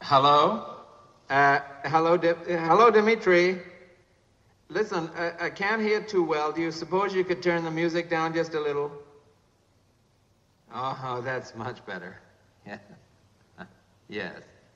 Hello? Hello, Dimitri. Listen, I can't hear too well. Do you suppose you could turn the music down just a little? Oh, that's much better. Yeah. Yes.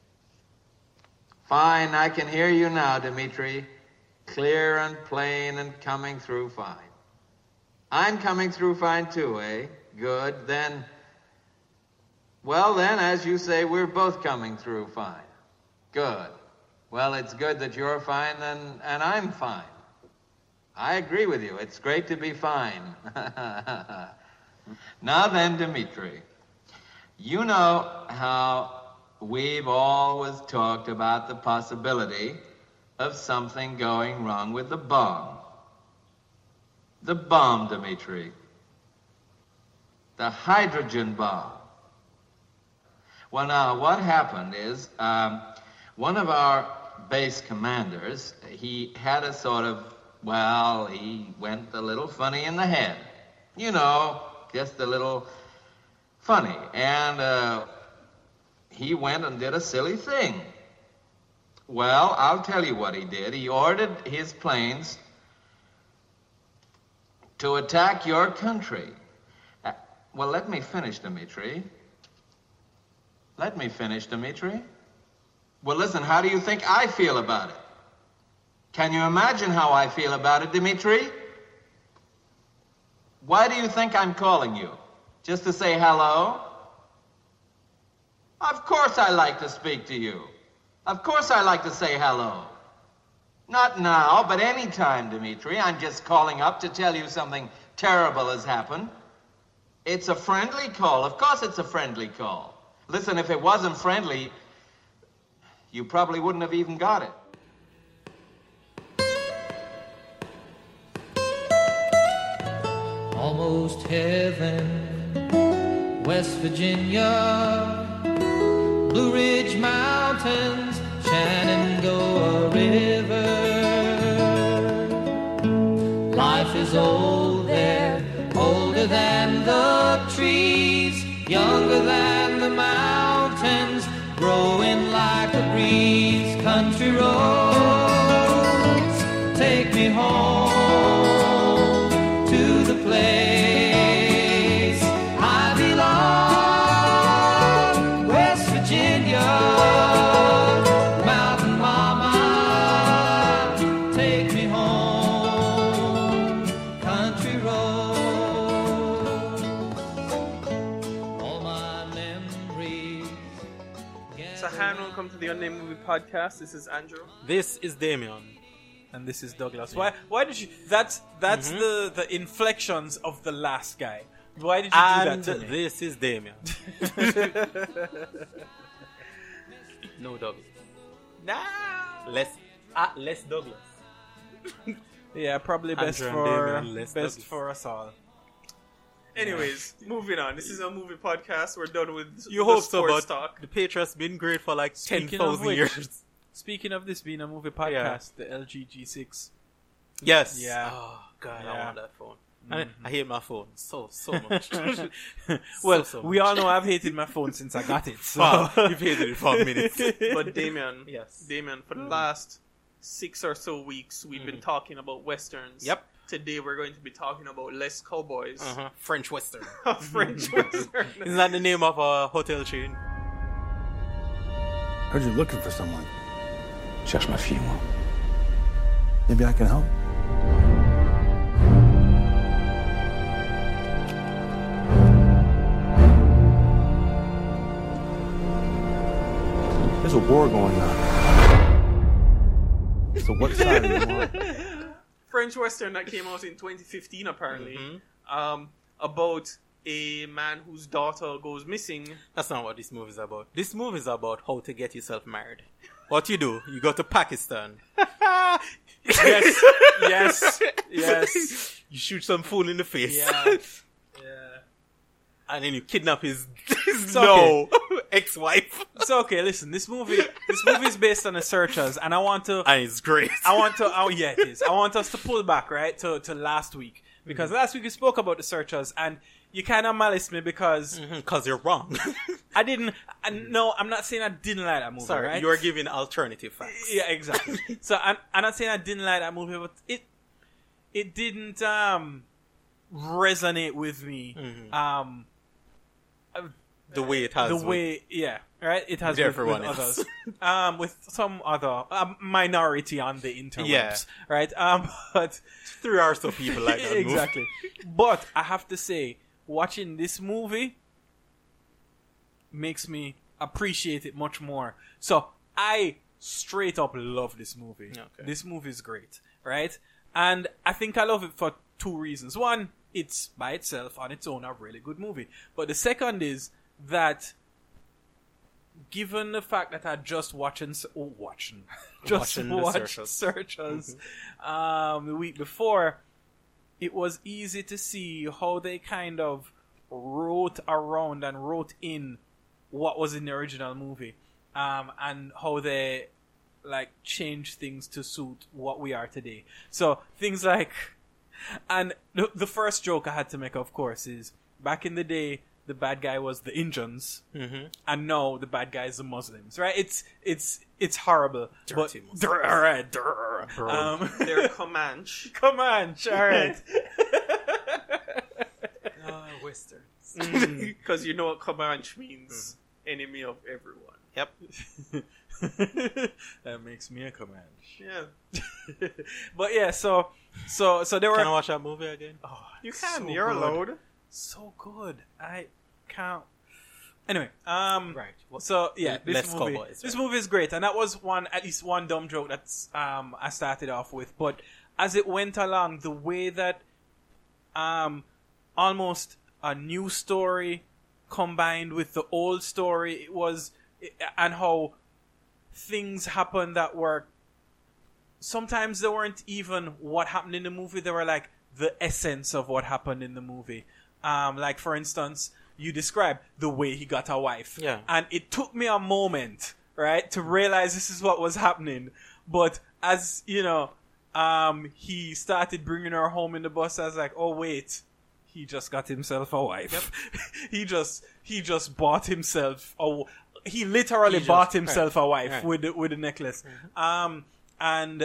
Fine, I can hear you now, Dimitri. Clear and plain and coming through fine. I'm coming through fine too, eh? Good, then... Well, then, as you say, we're both coming through fine. Good. Well, it's good that you're fine and I'm fine. I agree with you. It's great to be fine. Now then, Dimitri, you know how we've always talked about the possibility of something going wrong with the bomb. The bomb, Dimitri. The hydrogen bomb. Well, now, what happened is, one of our base commanders, he had a sort of, well, he went a little funny in the head. You know, just a little funny. And he went and did a silly thing. Well, I'll tell you what he did. He ordered his planes to attack your country. Well, let me finish, Dimitri. Let me finish, Dimitri. Well, listen, how do you think I feel about it? Can you imagine how I feel about it, Dimitri? Why do you think I'm calling you? Just to say hello? Of course I like to speak to you. Of course I like to say hello. Not now, but any time, Dimitri. I'm just calling up to tell you something terrible has happened. It's a friendly call. Of course it's a friendly call. Listen, if it wasn't friendly, you probably wouldn't have even got it. Almost heaven, West Virginia, Blue Ridge Mountains, Shenandoah River. Life is old there, older than the trees, younger than the mountains, growing like a breeze. Country roads, take me home to the place I belong. West Virginia, Mountain Mama, take me home. Country roads, all my memories. So, hi and welcome to the Unnamed Movie Podcast. This is Andrew. This is Damien. And this is Douglas. Why did you... That's the inflections of the last guy. Why did you do that to me? This is Damien. No Douglas. No! Less Douglas. Yeah, probably best Andrew and Damien, less best Douglas. for us all. Anyways, moving on. This is a movie podcast. We're done with You the hope so, sports but talk. the Patriots been great for like Speaking 10,000 of years. Speaking of this being a movie podcast, the LG G6. Yes. Yeah. Oh God, Yeah. I want that phone. I hate my phone so much. Well, so we much. all know I've hated my phone since I got it. So. Wow, you've hated it for a minute. But Damien, Yes. Damien, for the last 6 or so weeks, we've been talking about westerns. Yep. Today we're going to be talking about less cowboys. French Western. French western. Isn't that the name of a hotel chain? Heard you're looking for someone. Cherche ma fille, moi. Maybe I can help. There's a war going on. So what side are you on? French western that came out in 2015 apparently. About a man whose daughter goes missing. That's not what this movie is about. This movie is about how to get yourself married. What you do, you go to Pakistan. Yes. You shoot some fool in the face. Yeah. And then you kidnap his okay. ex-wife. So okay, listen. This movie is based on the Searchers, and I want to. And it's great. Yeah, it is. I want us to pull back right to last week because last week we spoke about the Searchers, and you kind of malice me because Because you're wrong. I didn't. No, I'm not saying I didn't like that movie. Sorry, right? you are giving alternative facts. Yeah, exactly. So I'm not saying I didn't like that movie, but it didn't resonate with me. The way it has. The way, yeah, right. It has With with everyone others, else. with some other minority on the interwebs, Yeah. right? But 3 hours of people like that. exactly. But I have to say, watching this movie makes me appreciate it much more. So I straight up love this movie. Okay. This movie is great, right? And I think I love it for 2 reasons. One, it's by itself on its own a really good movie. But the second is that, given the fact that I just watched Watching the Searchers. Searchers the week before, it was easy to see how they kind of wrote around and wrote in what was in the original movie, and how they like changed things to suit what we are today. So things like, and the first joke I had to make, of course, is back in the day the bad guy was the Indians, and now the bad guy is the Muslims. Right? It's horrible. Dirty but all right, They're Comanche. Comanche. All right. Westerns. Because you know what Comanche means. Enemy of everyone. Yep. That makes me a Comanche. Yeah. But yeah, so they were Can I watch that movie again? You can. so You're good. allowed. So good. I can't. Anyway, Right. So yeah, Less this movie. cowboys, This right. movie is great, and that was at least one dumb joke that's I started off with. But as it went along, the way that almost a new story combined with the old story, it was, and how things happened that were sometimes they weren't even what happened in the movie. They were like the essence of what happened in the movie. Like for instance, you described the way he got a wife. Yeah. And it took me a moment, right, to realize this is what was happening. But as, you know, he started bringing her home in the bus, I was like, oh wait, he just got himself a wife. Yep. he just bought himself he literally bought himself a wife with the necklace. And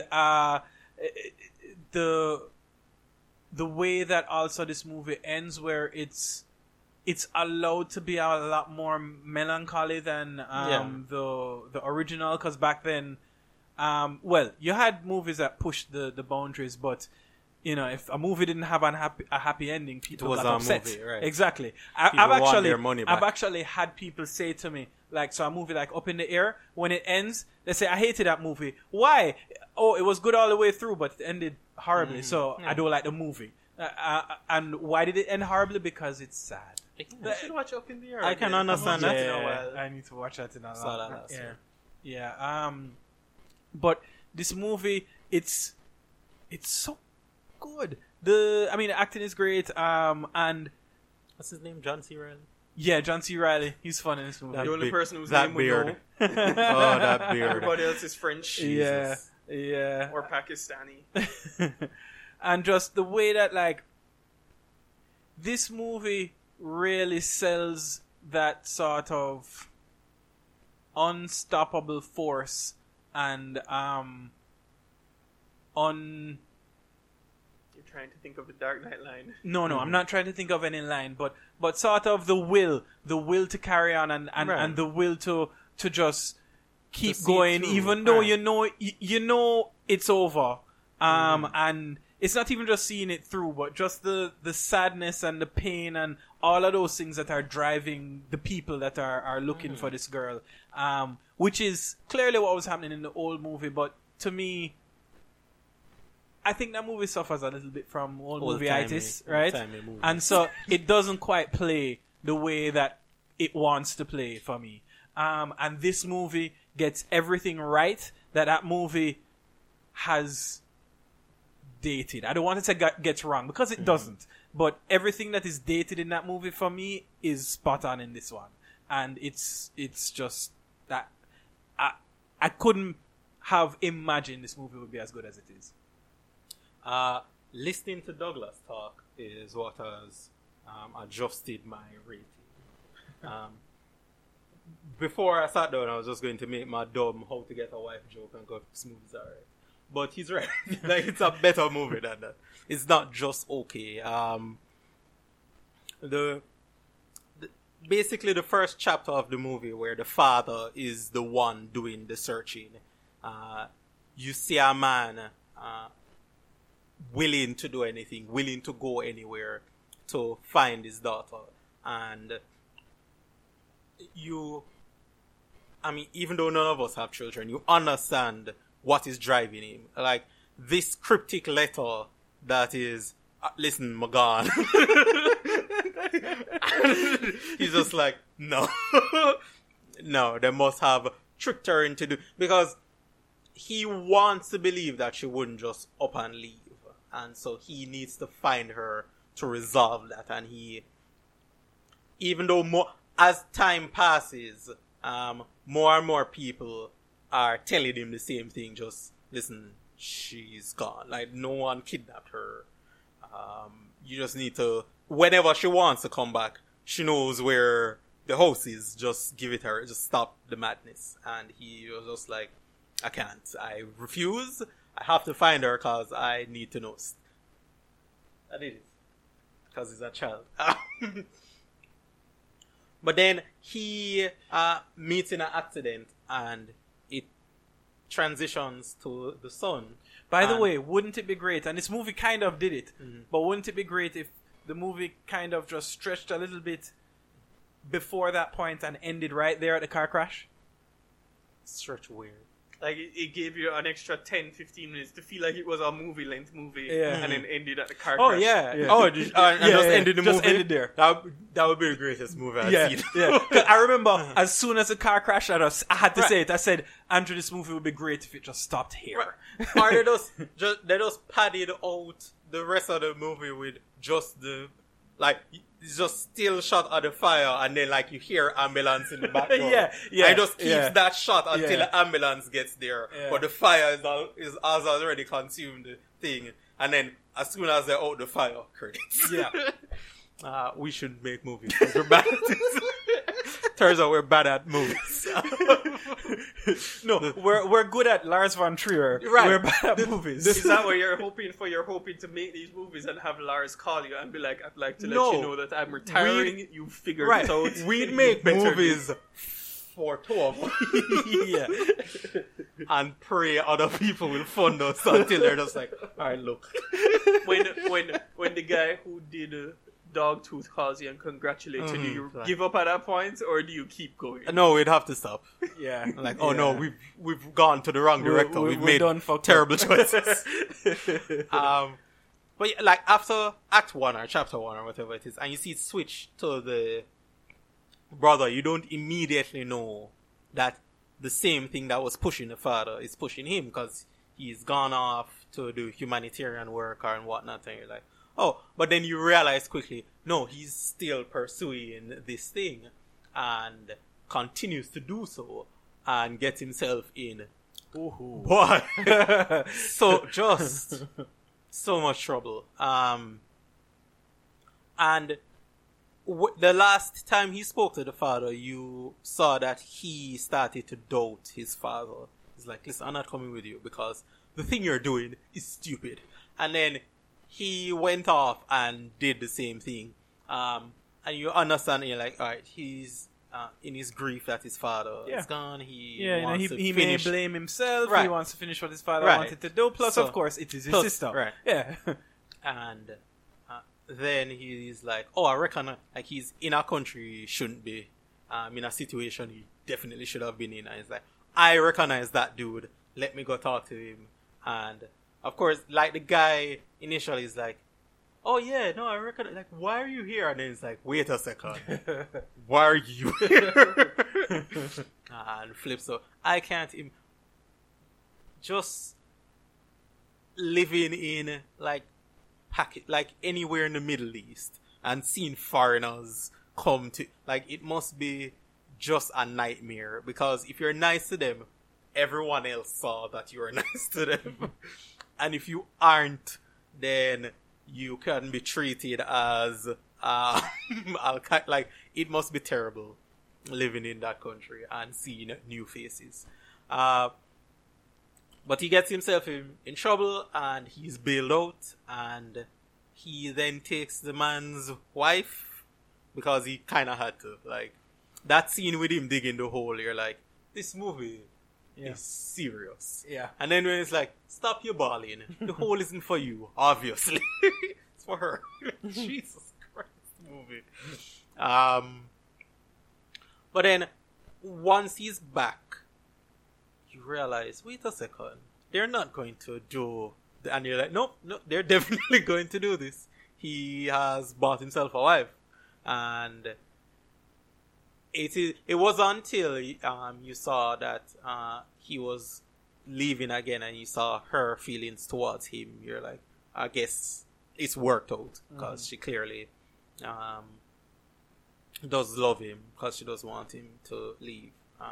the way that also this movie ends, where it's allowed to be a lot more melancholy than the original, because back then, you had movies that pushed the boundaries, but you know, if a movie didn't have a happy ending, people was got a upset. movie, right. Exactly. People want their money back. I've actually had people say to me, like, so a movie like Up in the Air, when it ends, they say, I hated that movie. Why? Oh, it was good all the way through, but it ended horribly, so I don't like the movie. And why did it end horribly? Because it's sad. You should watch Up in the Air. I can again. understand I've that. watched it in a while. I need to watch that in a Saw lot. that last year. Yeah. But this movie, it's so good. The acting is great. And What's his name? John C. Reilly? yeah, John C. Reilly, he's fun in this movie. The only person whose that name we beard. know. Oh, that beard. Everybody else is French. Yeah. Or Pakistani. And just the way that, like, this movie really sells that sort of unstoppable force and You're trying to think of the Dark Knight line. No, I'm not trying to think of any line, but sort of the will to carry on and Right. the will to just keep see it going, through. even though Right. you know it's over. And it's not even just seeing it through, but just the sadness and the pain and all of those things that are driving the people that are looking for this girl. Which is clearly what was happening in the old movie, but to me, I think that movie suffers a little bit from old movie-itis, right? old-timey movie. And so it doesn't quite play the way that it wants to play for me. And this movie gets everything right that movie has dated. I don't want to say gets wrong, because it doesn't. But everything that is dated in that movie for me is spot on in this one. And it's just that I couldn't have imagined this movie would be as good as it is. Listening to Douglas talk is what has adjusted my rating. Before I sat down, I was just going to make my dumb how to get a wife joke and go, this movie's alright. But he's right. Like, it's a better movie than that. It's not just okay. Basically the first chapter of the movie, where the father is the one doing the searching, you see a man willing to do anything, willing to go anywhere to find his daughter. And even though none of us have children, you understand what is driving him. Like, this cryptic letter that is, listen, Magan. He's just like, no. No, they must have tricked her into because he wants to believe that she wouldn't just up and leave. And so he needs to find her to resolve that. And even though as time passes, more and more people are telling him the same thing. Just listen, she's gone. Like, no one kidnapped her. You just need to, whenever she wants to come back, she knows where the house is. Just give it her. Just stop the madness. And he was just like, I can't. I refuse. I have to find her because I need to know. I did it. Because he's a child. But then he meets in an accident and it transitions to the son. By the way, wouldn't it be great, and this movie kind of did it, but wouldn't it be great if the movie kind of just stretched a little bit before that point and ended right there at the car crash? Stretch weird. Like, it gave you an extra 10-15 minutes to feel like it was a movie-length movie, Yeah. and then ended at the car Oh, crash. yeah. Yeah. Oh, and just ended the movie? Just ended there. That would be the greatest movie I've seen. Yeah. 'Cause I remember as soon as the car crashed at us, I had to say it. I said, Andrew, this movie would be great if it just stopped here. Or they just padded out the rest of the movie with just the, like, it's just still shot at the fire, and then, like, you hear ambulance in the background. Yeah. And it just keeps that shot until Yeah. the ambulance gets there. Yeah. But the fire has already consumed the thing. And then, as soon as they're out the fire, credits. Yeah. We should make movies. We're bad at it. Turns out we're bad at movies. No, we're good at Lars von Trier. Right. We're bad at movies. Is that what you're hoping for? You're hoping to make these movies and have Lars call you and be like, I'd like to let No. you know that I'm retiring. You figured Right. it out. We'd make Better movies for 2 of us. Yeah. And pray other people will fund us until they're just like, alright, look. when the guy who did Dogtooth calls you and congratulates you, do you Right. give up at that point, or do you keep going? No, we'd have to stop. Yeah. Like, oh no, we've gone to the wrong director. We've we're made done fucked terrible choices. But yeah, like, after Act 1 or Chapter 1 or whatever it is, and you see it switch to the brother, you don't immediately know that the same thing that was pushing the father is pushing him, because he's gone off to do humanitarian work and whatnot, and you're like, oh, but then you realize quickly, no, he's still pursuing this thing and continues to do so and gets himself in, boy, so much trouble. And the last time he spoke to the father, you saw that he started to doubt his father. He's like, listen, I'm not coming with you because the thing you're doing is stupid. And then he went off and did the same thing. And you understand, and you're like, alright, he's in his grief that his father is gone. He wants to he finish. may blame himself. Right. He wants to finish what his father Right. wanted to do. Plus, So- of course, it is his plus- sister. right. Yeah. And then he's like, oh, I reckon like he's in a country he shouldn't be, in a situation he definitely should have been in. And he's like, I recognize that dude. Let me go talk to him. And of course, like, the guy initially is like, oh yeah, no, I reckon, like, why are you here? And then it's like, wait a second. Why are you here? And flips, so I can't just living in, like anywhere in the Middle East and seeing foreigners come to, like, it must be just a nightmare, because if you're nice to them, everyone else saw that you were nice to them. And if you aren't, then you can be treated as Like, it must be terrible living in that country and seeing new faces. But he gets himself in trouble and he's bailed out, and he then takes the man's wife because he kind of had to. Like, that scene with him digging the hole, you're like, this movie is serious. Yeah. And then when it's like, stop your bawling, the hole isn't for you, obviously. It's for her. Jesus Christ, movie. But then, once he's back, you realize, wait a second, they're not going to do, and you're like, nope, they're definitely going to do this. He has bought himself a wife, and it was until you saw that he was leaving again, and you saw her feelings towards him. You're like, I guess it's worked out, because she clearly does love him, because she doesn't want him to leave.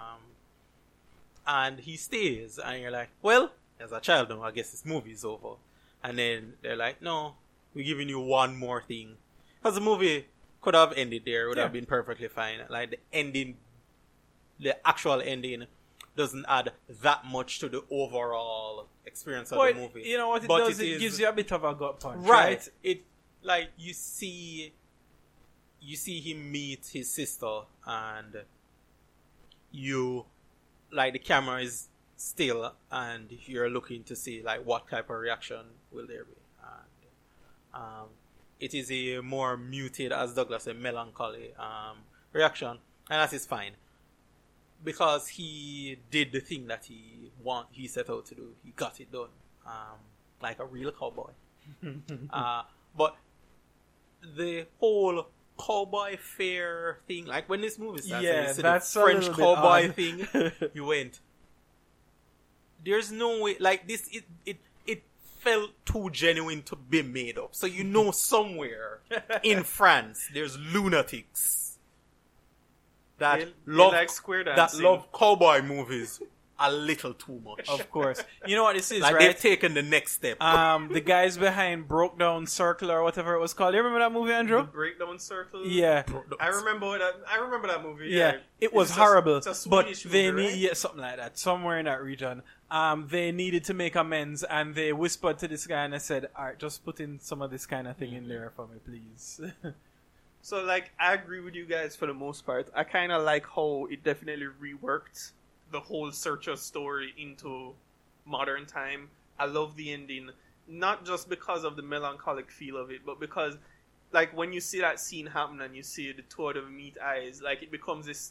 And he stays, and you're like, well, as a child now, I guess this movie's over. And then they're like, no, we're giving you one more thing. Because the movie could have ended there, would have been perfectly fine. Like, the ending, the actual ending doesn't add that much to the overall experience of the movie. You know what it But does? It gives you a bit of a gut punch, right. right? It, like, you see him meet his sister, and you, like, the camera is still, and you're looking to see, like, what type of reaction will there be. And it is a more muted, as Douglas said, melancholy reaction, and that is fine, because he did the thing that he set out to do. He got it done, like a real cowboy. But the whole cowboy fair thing, like when this movie started, Yeah, the that's a French little bit cowboy odd. thing, you went, there's no way, like this, it felt too genuine to be made up. So you know somewhere in France there's lunatics that They love like square that dancing. love cowboy movies a little too much. Of course. You know what this is, Like, right? they've taken the next step. The guys behind Broke Down Circle or whatever it was called. You remember that movie, The Andrew? Breakdown Circle. Yeah. I remember that movie. Yeah, it was It's horrible, it's a but Swedish they movie, right? something like that, somewhere in that region. They needed to make amends, and they whispered to this guy and they said, "All right, just put in some of this kind of thing in there for me, please." So, like, I agree with you guys for the most part. I kind of like how it definitely reworked the whole Searcher story into modern time. I love the ending, not just because of the melancholic feel of it, but because, like, when you see that scene happen and you see the two of them meet eyes, like, it becomes this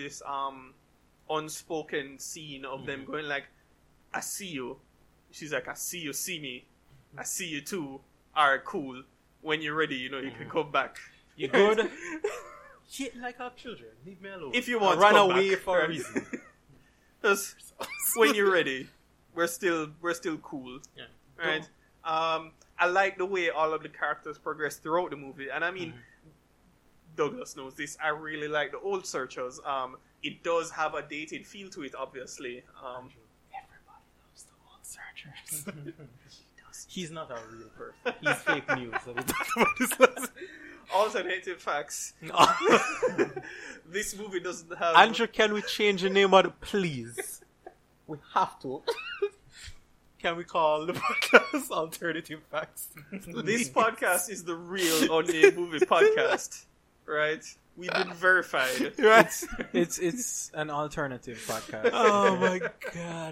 unspoken scene of them going like, "I see you." She's like, "I see you, see me. I see you too. Alright, cool. When you're ready, you know, you can come back." You good? Yeah, like our children. Leave me alone. If you want I run to come away back, for a right? reason. Just when you're ready, we're still cool, Yeah. right? I like the way all of the characters progress throughout the movie, and I mean, Douglas knows this. I really like the old Searchers. It does have a dated feel to it, obviously. Everybody loves the old Searchers. He's not a real person. He's fake news. So we talked about this last. Alternative facts. This movie doesn't have. Andrew, can we change the name of the please? We have to. Can we call the podcast Alternative Facts? This podcast is the real Unnamed Movie podcast, right? We've been verified. Right? it's an alternative podcast. Oh my god.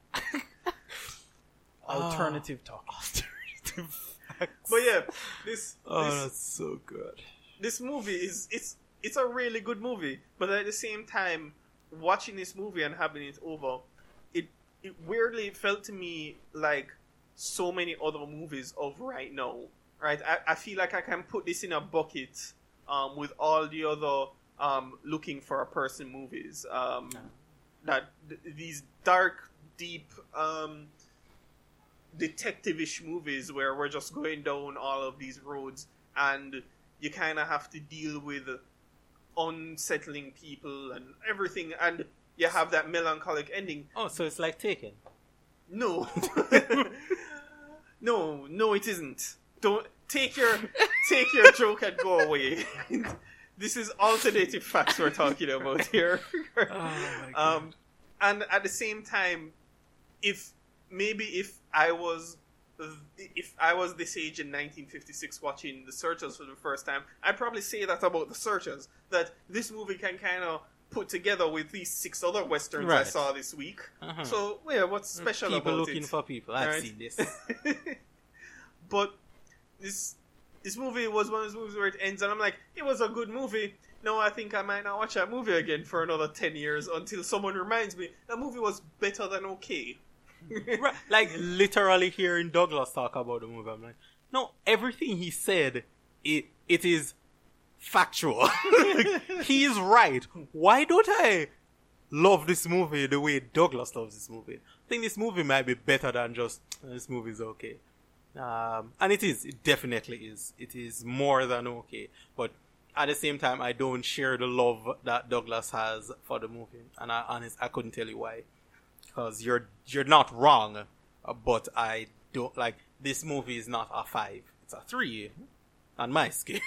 Alternative talk. Alternative Facts. But yeah, this That's so good. this movie is it's a really good movie, but at the same time, watching this movie and having it over, it weirdly felt to me like so many other movies of right now. Right, I feel like I can put this in a bucket with all the other looking for a person movies. These dark, deep, detective-ish movies where we're just going down all of these roads and you kind of have to deal with unsettling people and everything, and you have that melancholic ending. Oh, so it's like Taken. No. No, it isn't. take your joke and go away. This is alternative facts we're talking about here. And at the same time, if I was this age in 1956 watching The Searchers for the first time, I'd probably say that about The Searchers, that this movie can kind of put together with these 6 other westerns I Right. saw this week. So, yeah, what's special People about looking it? for people. I've Right. seen this. But this movie was one of those movies where it ends and I'm like, it was a good movie. No, I think I might not watch that movie again for another 10 years until someone reminds me that movie was better than okay. Right, like literally hearing Douglas talk about the movie, I'm like, no, everything he said, it is factual. He is right. Why don't I love this movie the way Douglas loves this movie? I think this movie might be better than just this movie is okay. And it is. It definitely is. It is more than okay. But at the same time, I don't share the love that Douglas has for the movie, and I couldn't tell you why. Because you're not wrong, but I don't like this movie is not a 5. It's a 3 on my scale.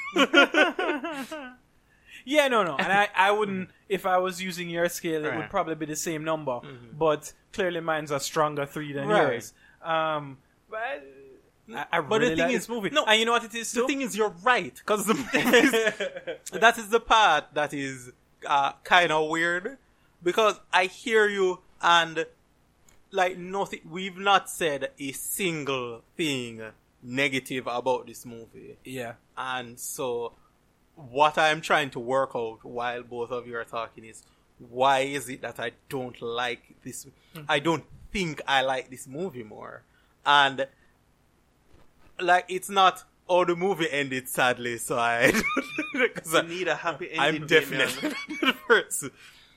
Yeah, no. And I wouldn't, if I was using your scale, it would Right. probably be the same number. But clearly mine's a stronger 3 than Right. yours. But I But really the thing like is, this movie. no, And you know what it is, The too? thing is, you're right. Because that is the part that is kind of weird. Because I hear you and like nothing. We've not said a single thing negative about this movie. Yeah. And so, what I'm trying to work out while both of you are talking is, why is it that I don't like this? I don't think I like this movie more. And, like, it's not, oh, the movie ended sadly, so I... Cause You need a happy ending. I'm definitely the person.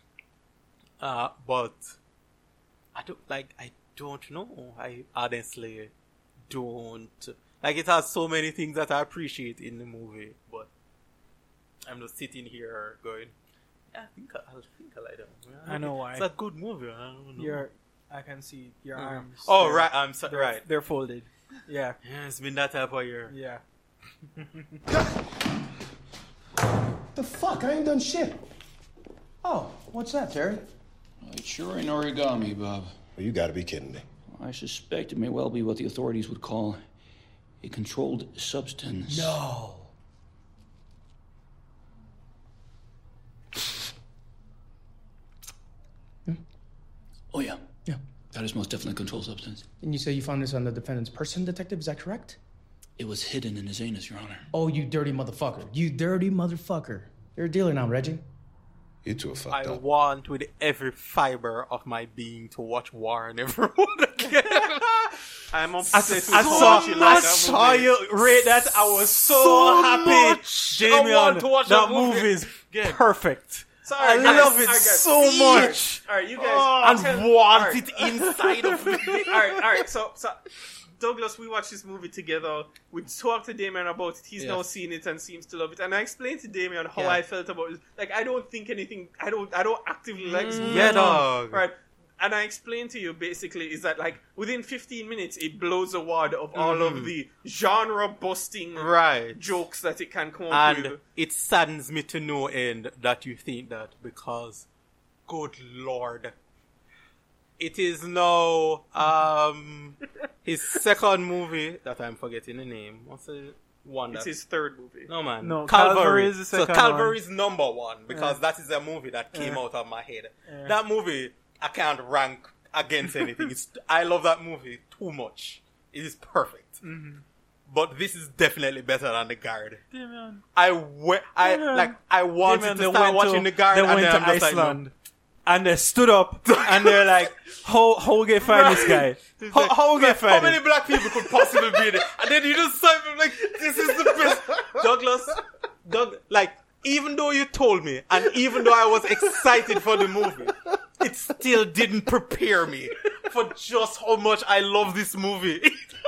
But, I don't know. I honestly don't. Like, it has so many things that I appreciate in the movie, but I'm just sitting here going, yeah, I think I like that movie. I know why. It's a good movie. I don't know. I can see your arms. Oh, They're- right. I'm sorry. Right. They're folded. Yeah. Yeah, it's been that type of year. Yeah. The fuck? I ain't done shit. Oh, what's that, Terry? It sure ain't origami, Bob. Well, you gotta be kidding me. I suspect it may well be what the authorities would call a controlled substance. No. Oh, yeah. Yeah. That is most definitely a controlled substance. And you say you found this on the defendant's person, Detective? Is that correct? It was hidden in his anus, Your Honor. Oh, you dirty motherfucker. You dirty motherfucker. You're a dealer now, Reggie. You two are fucked I want with every fiber of my being to watch War Never Would again. I'm obsessed with I how saw, much you like that saw movie. you rate that. I was so, So happy. much. Damian, I want to watch that that movie movie is again. perfect. Sorry, I guys. love it Alright, guys. so much. Alright, you guys. And want it inside of me. Alright, so Douglas, we watched this movie together. We talked to Damien about it. He's Yes. now seen it and seems to love it. And I explained to Damien how Yeah. I felt about it. Like, I don't think anything. I don't actively like this movie. Yeah, at all. dog. Right. And I explained to you basically is that like within 15 minutes it blows a wad of all of the genre busting Right. jokes that it can come up And with. it saddens me to no end that you think that, because, good lord, it is now his second movie that I'm forgetting the name. What's the one It's that? his third movie. No, man. No, Calvary. Calvary is the So second Calvary is number one because that is a movie that came out of my head. That movie I can't rank against anything. I love that movie too much. It is perfect. But this is definitely better than The Guard. Damian. I wanted Damian, to start watching The Guard, They and went then to I'm just Iceland. like, And they stood up and they're like, how we get find this guy? How we get How find many him? black people could possibly be there? And then you just sign me like, this is the best. Doug, like, even though you told me, and even though I was excited for the movie, it still didn't prepare me for just how much I love this movie.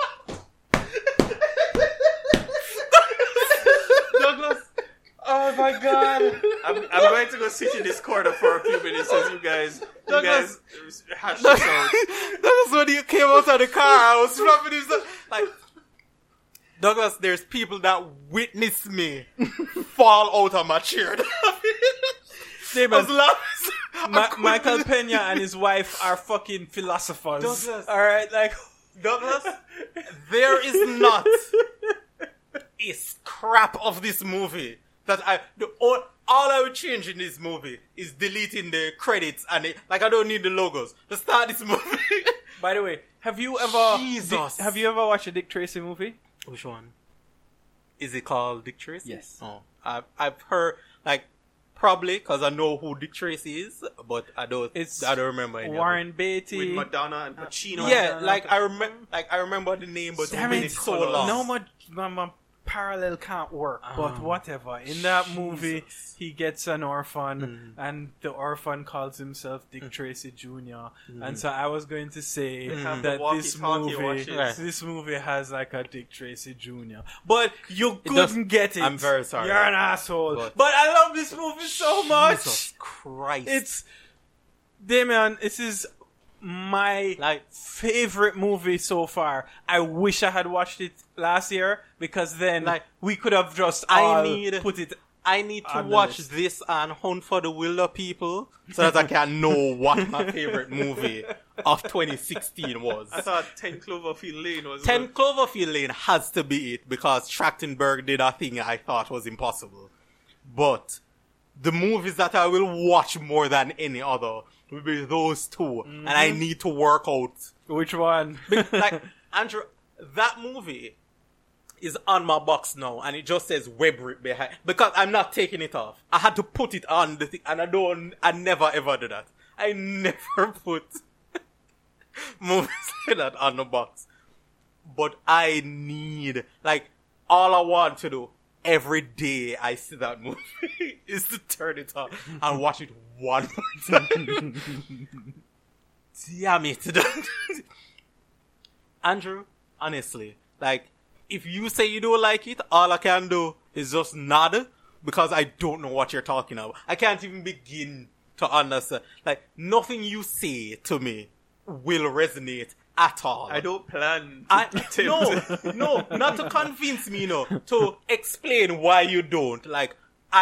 Douglas, oh my god. I'm going to go sit in this corner for a few minutes as you guys hash this out. That was when you came out of the car. I was flapping his like, Douglas, there's people that witness me fall out of my chair. Damon, As long as I couldn't- Michael Pena and his wife are fucking philosophers. Douglas. Alright, like... Douglas, there is not a scrap of this movie that all I would change in this movie is deleting the credits and I don't need the logos. To start this movie. By the way, have you ever... Jesus. Have you ever watched a Dick Tracy movie? Which one? Is it called Dick Tracy? Yes. Oh, I've heard, like, probably because I know who Dick Tracy is, but I don't remember any Warren of Beatty. With Madonna and Pacino. it. Yeah, I remember the name, but Damn it's been it. so long. No, my parallel can't work, but whatever. In that movie, he gets an orphan, and the orphan calls himself Dick Tracy Jr. And so I was going to say have the that walkie-talkie watches. this movie has like a Dick Tracy Jr. But you does- couldn't get it. I'm very sorry. You're an asshole. But- But I love this movie so much. Jesus Christ. It's Damien, this is my like, favorite movie so far. I wish I had watched it last year because then Like, we could have just I all need- put it. I need to on the watch list. this and Hunt for the Wilder People so that I can know what my favorite movie of 2016 was. I thought 10 Cloverfield Lane was 10 good. Cloverfield Lane has to be it because Trachtenberg did a thing I thought was impossible. But the movies that I will watch more than any other will be those two. And I need to work out. Which one? Like, Andrew, that movie is on my box now and it just says web rip behind because I'm not taking it off. I had to put it on the thing and I never ever do that. I never put movies like that on the box. But I need, like, all I want to do every day I see that movie is to turn it on and watch it one more time. Damn it. Andrew, honestly, like, if you say you don't like it, all I can do is just nod because I don't know what you're talking about. I can't even begin to understand. Like, nothing you say to me will resonate at all. I don't plan to No, not to convince me, to explain why you don't. Like,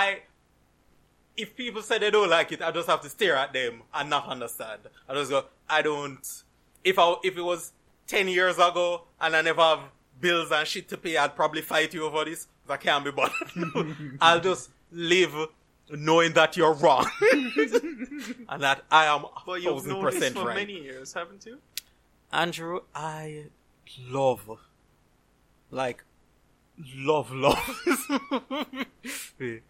if people say they don't like it, I just have to stare at them and not understand. I just go, I don't. If it was 10 years ago and I never have bills and shit to pay, I'd probably fight you over this. I can't be bothered. I'll just live knowing that you're wrong and that I am But you've known this 1,000% for right. many years, haven't you? Andrew, I love this movie.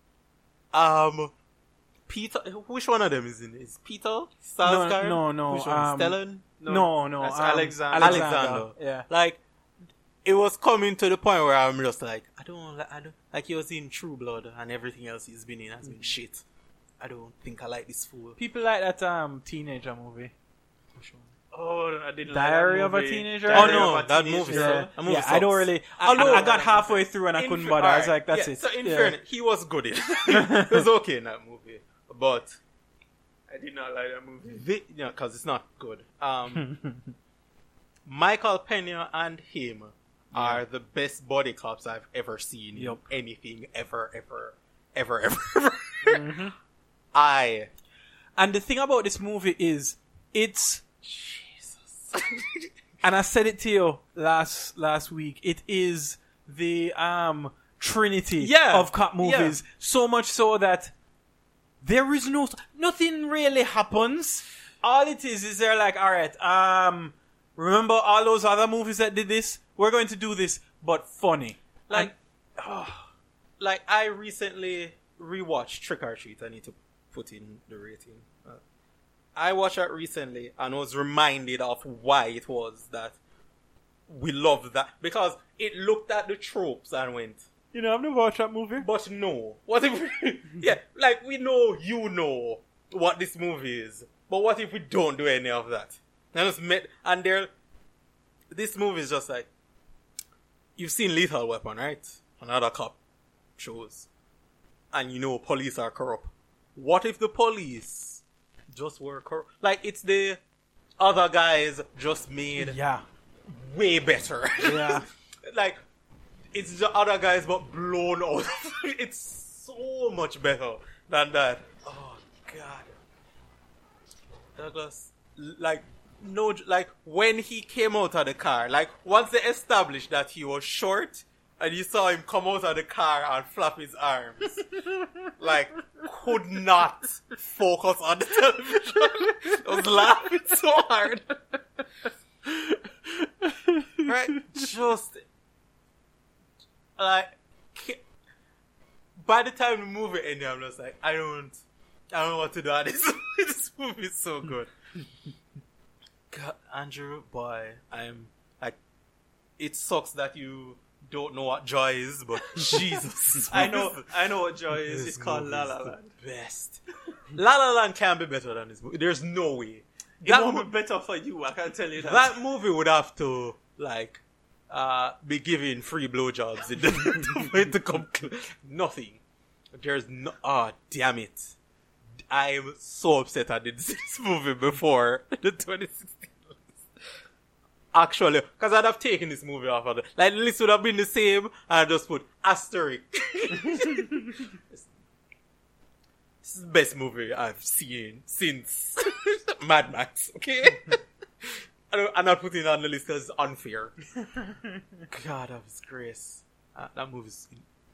Peter, which one of them is in it? Is Peter Sarsgaard? No. Which one? Stellan? No. That's Alexander. Alexander. Yeah. Like, it was coming to the point where I'm just like, I don't, like he was in True Blood and everything else he's been in has been shit. I don't think I like this fool. People like that teenager movie. Which one? Oh, I didn't Diary like of that a movie. Teenager? Diary Oh, no, of a that Teenager. movie, Yeah, That movie I don't sucks. really. Although- I got halfway through and I couldn't bother. I was like, that's it. So in Yeah. fairness, he was good in it. He was okay in that movie. But, I did not like that movie. because it's not good. Michael Pena and him are the best body cops I've ever seen in Yup. anything ever. I And the thing about this movie is, it's, and I said it to you last week, it is the trinity Yeah. of cop movies. So much so that there is nothing really happens. All it is they're like, alright, remember all those other movies that did this? We're going to do this, but funny. like, like I recently rewatched Trick or Treat. I need to put in the rating. I watched that recently and was reminded of why it was that we loved that, because it looked at the tropes and went, You know, I've never watched that movie. but no, what if yeah, like we know you know what this movie is, but what if we don't do any of that? And this movie is just like, you've seen Lethal Weapon, right? Another cop shows, and you know police are corrupt. What if the police just were corrupt? Like, it's the other guys just made Yeah. way better. Yeah. Like, It's the other guys, but blown out. It's so much better than that. Oh God, Douglas, like no, like when he came out of the car, like once they established that he was short, and you saw him come out of the car and flap his arms, like could not focus on the television. I was laughing so hard. Right, just. Like, by the time the movie ended, I'm just like, I don't know what to do. This movie is so good. God, Andrew, boy, I'm like, it sucks that you don't know what joy is, but Jesus, I know what joy is. It's called La La Land. Best. La La Land can't be better than this movie. There's no way. It won't be better for you. I can tell you that. That movie would have to like. Be giving free blowjobs for it to come nothing. There's no. Oh, damn it! I'm so upset I didn't see this movie before the 2016. Actually, because I'd have taken this movie off of the like the list would have been the same, and I just put asterisk. This is the best movie I've seen since Mad Max. Okay. I'm not putting it on the list because it's unfair. God, that was grace. That movie's...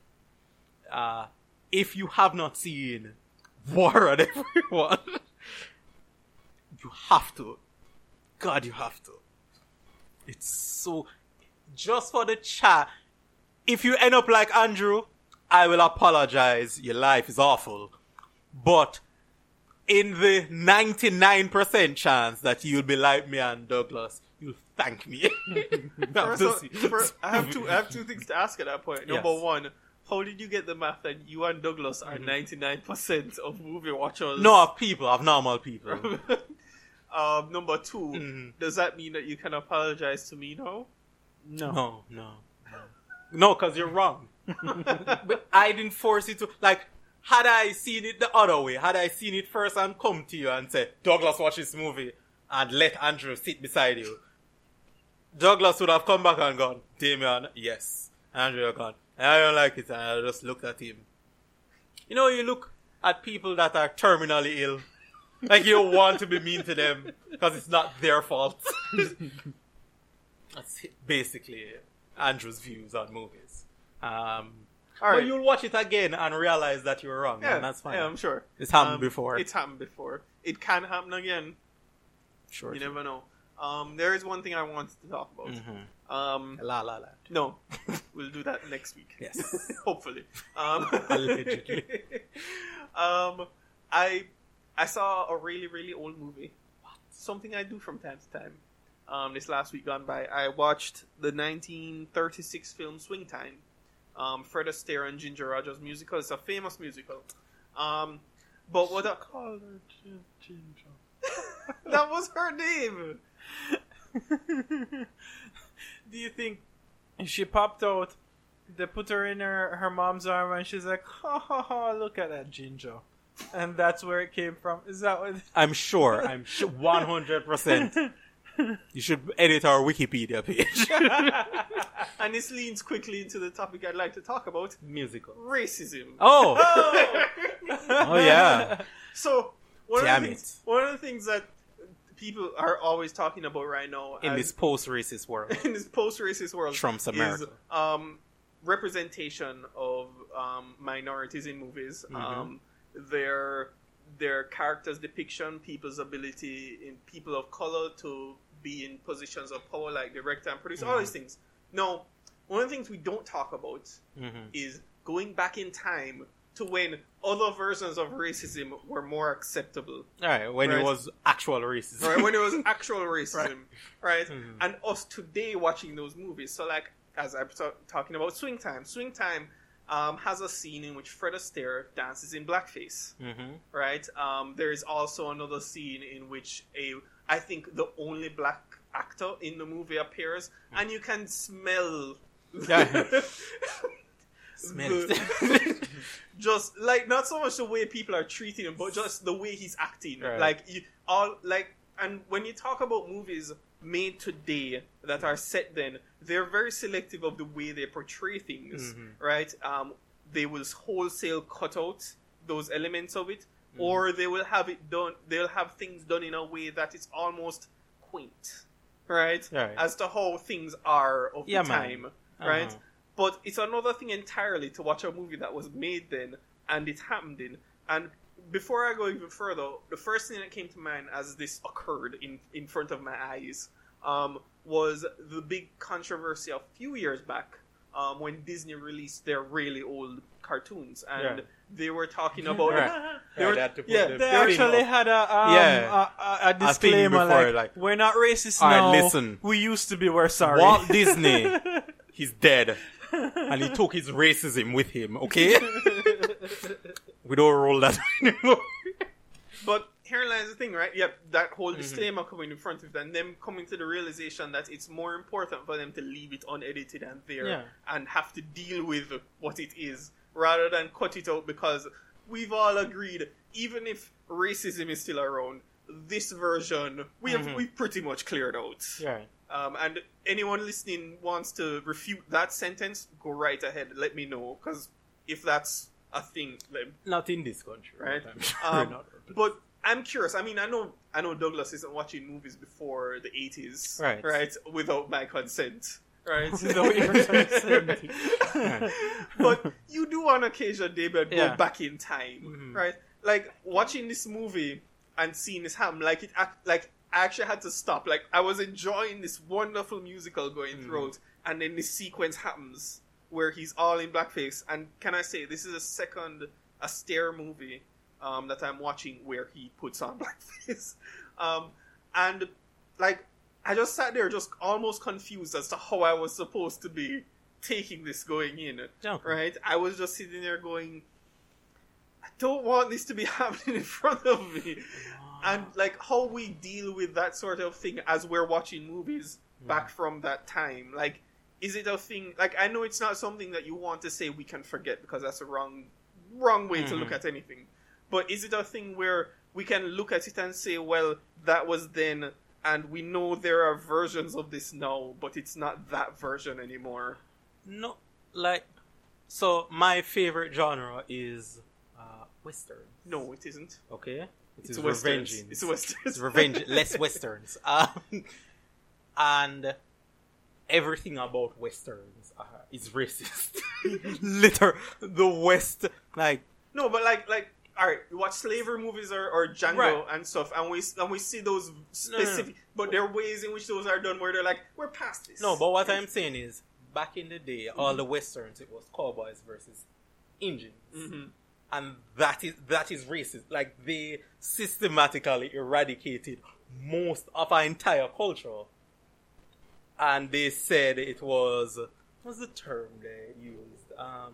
if you have not seen War on Everyone, you have to. God, you have to. It's so... Just for the chat, if you end up like Andrew, I will apologize. Your life is awful. But... in the 99% chance that you'll be like me and Douglas, you'll thank me. I have two things to ask at that point. Number one, how did you get the math that you and Douglas are 99% of movie watchers? No, of normal people. Number two, does that mean that you can apologize to me now? No, because you're wrong. But I didn't force you to, like, had I seen it the other way, had I seen it first and come to you and say, Douglas, watch this movie, and let Andrew sit beside you, Douglas would have come back and gone, Damien, yes. Andrew would have gone, I don't like it, and I just looked at him. You know, you look at people that are terminally ill, like you don't want to be mean to them, because it's not their fault. That's basically Andrew's views on movies. All right. But you'll watch it again and realize that you were wrong, and that's fine. Yeah, I'm sure. It's happened before. It's happened before. It can happen again. Sure. You never know. There is one thing I wanted to talk about. La La Land. No, we'll do that next week. Yes. Hopefully. Allegedly. I saw a really, really old movie. Something I do from time to time. This last week gone by, I watched the 1936 film Swing Time. Fred Astaire and Ginger Rogers musical. It's a famous musical. But what Call her Ginger. that was her name. Do you think she popped out? They put her in her mom's arm, and she's like, "Ha ha ha! Look at that Ginger," and that's where it came from. Is that what? I'm sure 100%. You should edit our Wikipedia page. And this leans quickly into the topic I'd like to talk about. Musical. Racism. Oh yeah. So, one of the things that people are always talking about right now in this post-racist world. In this post-racist world. Trump's America. Is representation of minorities in movies. Their characters' depiction, people's ability in people of color to be in positions of power, like director and producer, all these things. No, one of the things we don't talk about is going back in time to when other versions of racism were more acceptable. All right, when it was actual racism. Right, when it was actual racism. Right? And us today watching those movies. So, like, as I'm talking about Swing Time. Swing Time has a scene in which Fred Astaire dances in blackface. Right? There is also another scene in which I think the only black actor in the movie appears, and you can smell just like not so much the way people are treating him, but just the way he's acting. Right. Like And when you talk about movies made today that are set then, they're very selective of the way they portray things, right? They will wholesale cut out those elements of it, or they will have it done. They'll have things done in a way that is almost quaint, right? As to how things are of the time, right? But it's another thing entirely to watch a movie that was made then and it happened in. And before I go even further, the first thing that came to mind as this occurred in front of my eyes was the big controversy a few years back when Disney released their really old cartoons, and they were talking about they actually had a disclaimer like, we're not racist now. Listen, we used to be. We're sorry. Walt Disney, he's dead, and he took his racism with him. Okay, we don't roll that anymore. But here lies the thing, right? Yep, that whole disclaimer coming in front of them, and them coming to the realization that it's more important for them to leave it unedited and there and have to deal with what it is rather than cut it out, because we've all agreed, even if racism is still around, this version we've pretty much cleared out. And anyone listening wants to refute that sentence, go right ahead. Let me know, because if that's a thing, not in this country, right? But I'm curious. I mean, I know Douglas isn't watching movies before the 80s, right? Without my consent, right? Without your consent. But you do on occasion, David, go back in time, right? Like watching this movie and seeing this happen, like I actually had to stop. Like I was enjoying this wonderful musical going throughout, and then this sequence happens where he's all in blackface. And can I say, this is a Stair movie that I'm watching where he puts on blackface. And like, I just sat there just almost confused as to how I was supposed to be taking this going in, right? I was just sitting there going, I don't want this to be happening in front of me. And like how we deal with that sort of thing as we're watching movies back from that time. Like, is it a thing, like, I know it's not something that you want to say we can forget, because that's a wrong way to look at anything. But is it a thing where we can look at it and say, well, that was then, and we know there are versions of this now, but it's not that version anymore? No, like, so my favorite genre is Western. No, it isn't. Okay. It's Westerns. It's Westerns. It's revenge, less Westerns. And everything about Westerns is racist. Literally, the West, like... No, but like, alright, we watch slavery movies or Django and stuff, and we see those specific... No. But there are ways in which those are done where they're like, we're past this. No, but what I'm saying is, back in the day, all the Westerns, it was cowboys versus Indians. And that is racist. Like, they systematically eradicated most of our entire culture. And they said it was... What's the term they used?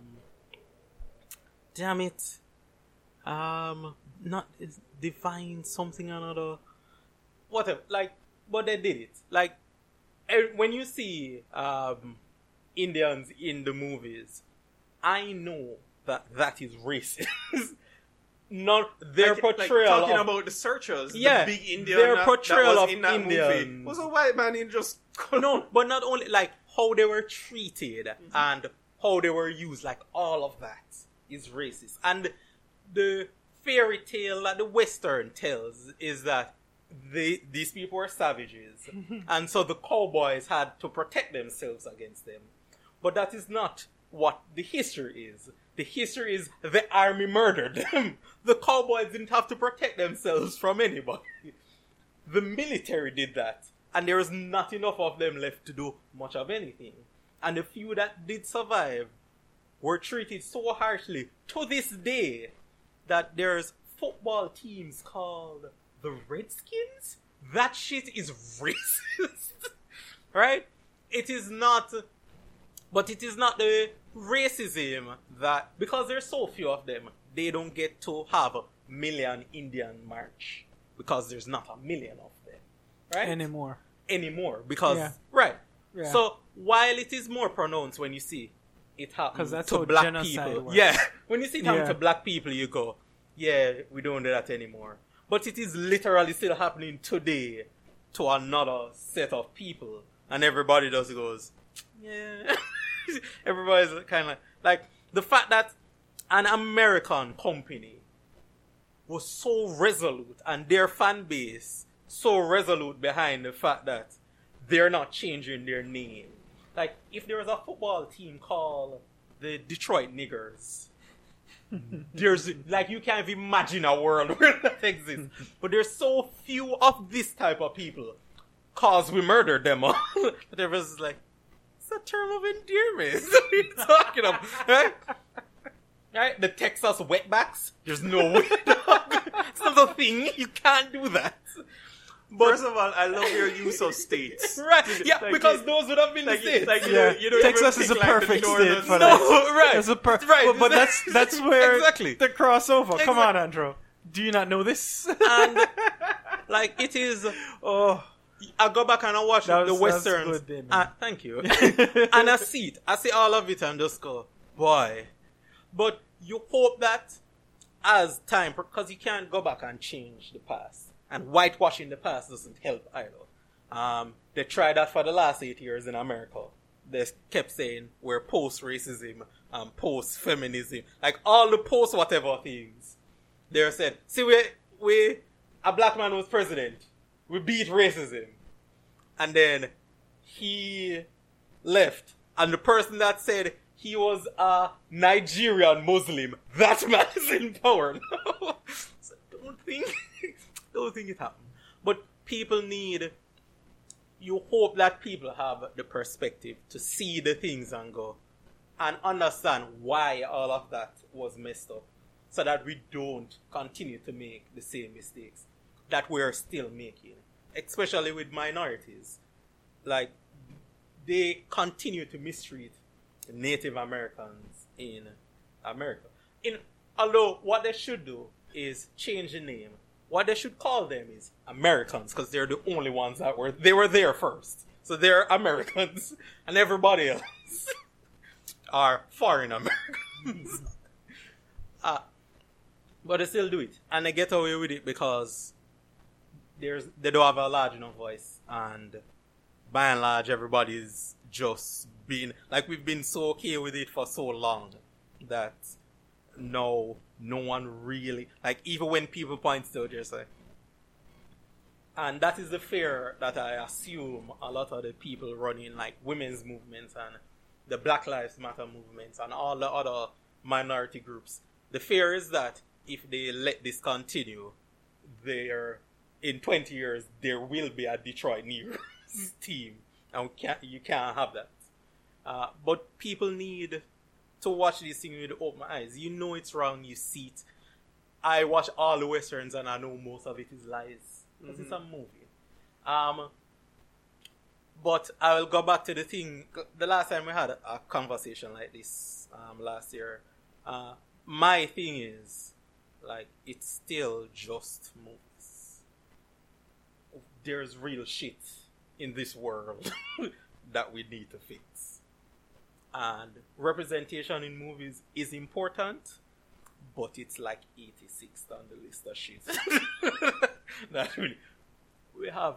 Damn it. Not... It's divine something or another. Whatever. Like, but they did it. Like, when you see Indians in the movies, I know that is racist. Not their portrayal talking of, about the Searchers, the big Indian their portrayal that was of in that Indians movie was a white man in just no, but not only like how they were treated and how they were used, like all of that is racist. And the fairy tale that the Western tells is that these people were savages, and so the cowboys had to protect themselves against them. But that is not what the history is. The history is the army murdered them. The cowboys didn't have to protect themselves from anybody. The military did that. And there was not enough of them left to do much of anything. And the few that did survive were treated so harshly to this day that there's football teams called the Redskins. That shit is racist. Right? It is not... But it is not the racism that, because there's so few of them, they don't get to have a million Indian march. Because there's not a million of them. Right? Anymore. Because, Yeah. So, while it is more pronounced when you see it happen to black people. Works. Yeah. When you see it happen to black people, you go, yeah, we don't do that anymore. But it is literally still happening today to another set of people. And everybody just goes, yeah. Everybody's kind of like the fact that an American company was so resolute and their fan base so resolute behind the fact that they're not changing their name. Like, if there was a football team called the Detroit Niggers, there's, like, you can't even imagine a world where that exists. But there's so few of this type of people, cause we murdered them all. But everyone's like, it's a term of endearment. What are you talking about? Right? Right? The Texas wetbacks, there's no way, dog. It's not a thing. You can't do that. But first of all, I love your use of states. Right, yeah, like because those would have been the states. Like, Yeah. you know, Texas is a perfect state for that. No, right. It's a Right. But that's where Exactly. the crossover. Come Exactly. on, Andrew. Do you not know this? And, like, it is... Oh, I go back and I watch That the was- that's westerns. good then, man. Thank you. And I see it. I see all of it and just go, boy. But you hope that as time, because you can't go back and change the past. And whitewashing the past doesn't help either. They tried that for the last 8 years in America. They kept saying we're post-racism and post-feminism. Like all the post-whatever things. They said, see, we a black man was president. We beat racism. And then he left. And the person that said he was a Nigerian Muslim, that man is in power now. So don't think it happened. But people need, you hope that people have the perspective to see the things and go and understand why all of that was messed up, so that we don't continue to make the same mistakes that we're still making, especially with minorities. Like, they continue to mistreat Native Americans in America. Although what they should do is change the name. What they should call them is Americans, because they're the only ones that were there first. So they're Americans, and everybody else are foreign Americans. But they still do it, and they get away with it because they don't have a large enough voice, and by and large, everybody's just been like, we've been so okay with it for so long that no one really, like, even when people point to it, they're like, and that is the fear that I assume a lot of the people running like women's movements and the Black Lives Matter movements and all the other minority groups. The fear is that if they let this continue, in 20 years there will be a Detroit Negroes team, and you can't have that. But people need to watch this thing with open eyes. You know it's wrong, you see it. I watch all the westerns and I know most of it is lies. Because it's a movie. But I will go back to the thing. The last time we had a conversation like this last year, my thing is, like, it's still just movies. There's real shit in this world that we need to fix. And representation in movies is important, but it's like 86th on the list of shit. That we have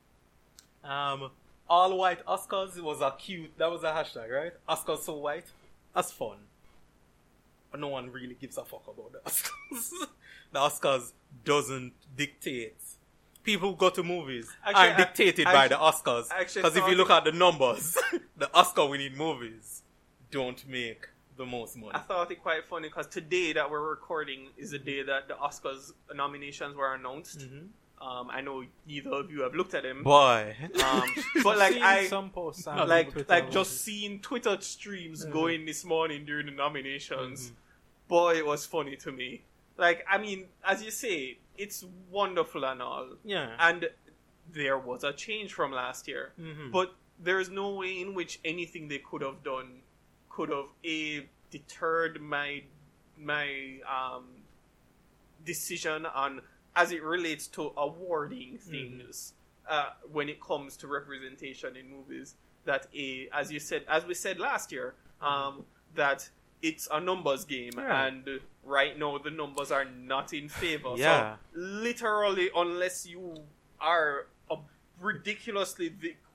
all white Oscars. It was that was a hashtag, right? Oscars so white. That's fun. But no one really gives a fuck about the Oscars. The Oscars doesn't dictate. People who go to movies aren't dictated by the Oscars. Because if you look at the numbers, the Oscar-winning movies don't make the most money. I thought it quite funny because today that we're recording is the day that the Oscars nominations were announced. Mm-hmm. I know neither of you have looked at them. Boy. But like some posts like just seeing Twitter streams going this morning during the nominations, boy, it was funny to me. Like, I mean, as you say, it's wonderful and all. Yeah. And there was a change from last year. Mm-hmm. But there's no way in which anything they could have done could have deterred my decision on, as it relates to awarding things when it comes to representation in movies. That as we said last year, that it's a numbers game, Yeah. and right now the numbers are not in favor. Yeah. So literally, unless you are a ridiculously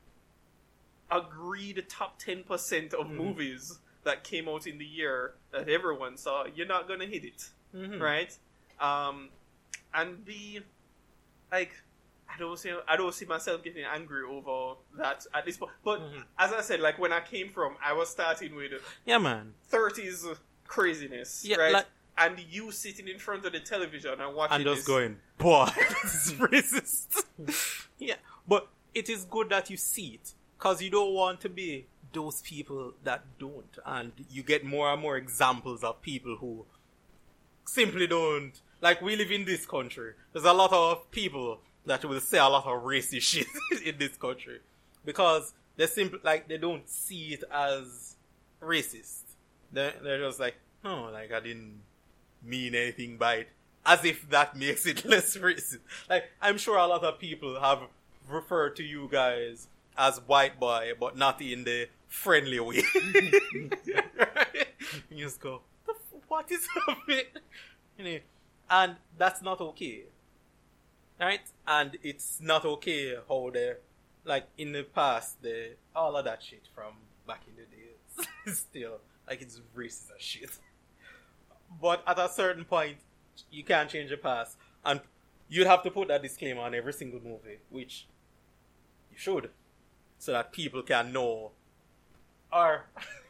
agreed top 10% of movies that came out in the year that everyone saw, you're not gonna hit it, right? And B, like, I don't see myself getting angry over that at this point. But as I said, like, when I came from, I was starting with Yeah, man. 30s craziness, Yeah, right? like- and you sitting in front of the television and watching And just this. going, boy, this is racist. Yeah, but it is good that you see it, because you don't want to be those people that don't. And you get more and more examples of people who simply don't. Like, we live in this country. There's a lot of people that will say a lot of racist shit in this country, because they simply, like, they don't see it as racist. They're just like, oh, like, I didn't mean anything by it, as if that makes it less racist. Like, I'm sure a lot of people have referred to you guys as white boy, but not in the friendly way. Right? You just go, what is happening? You know, and that's not okay. Right? And it's not okay how they, like, in the past, all of that shit from back in the days is still, like, it's racist as shit. But at a certain point, you can't change the past. And you'd have to put that disclaimer on every single movie, which you should, so that people can know. Or,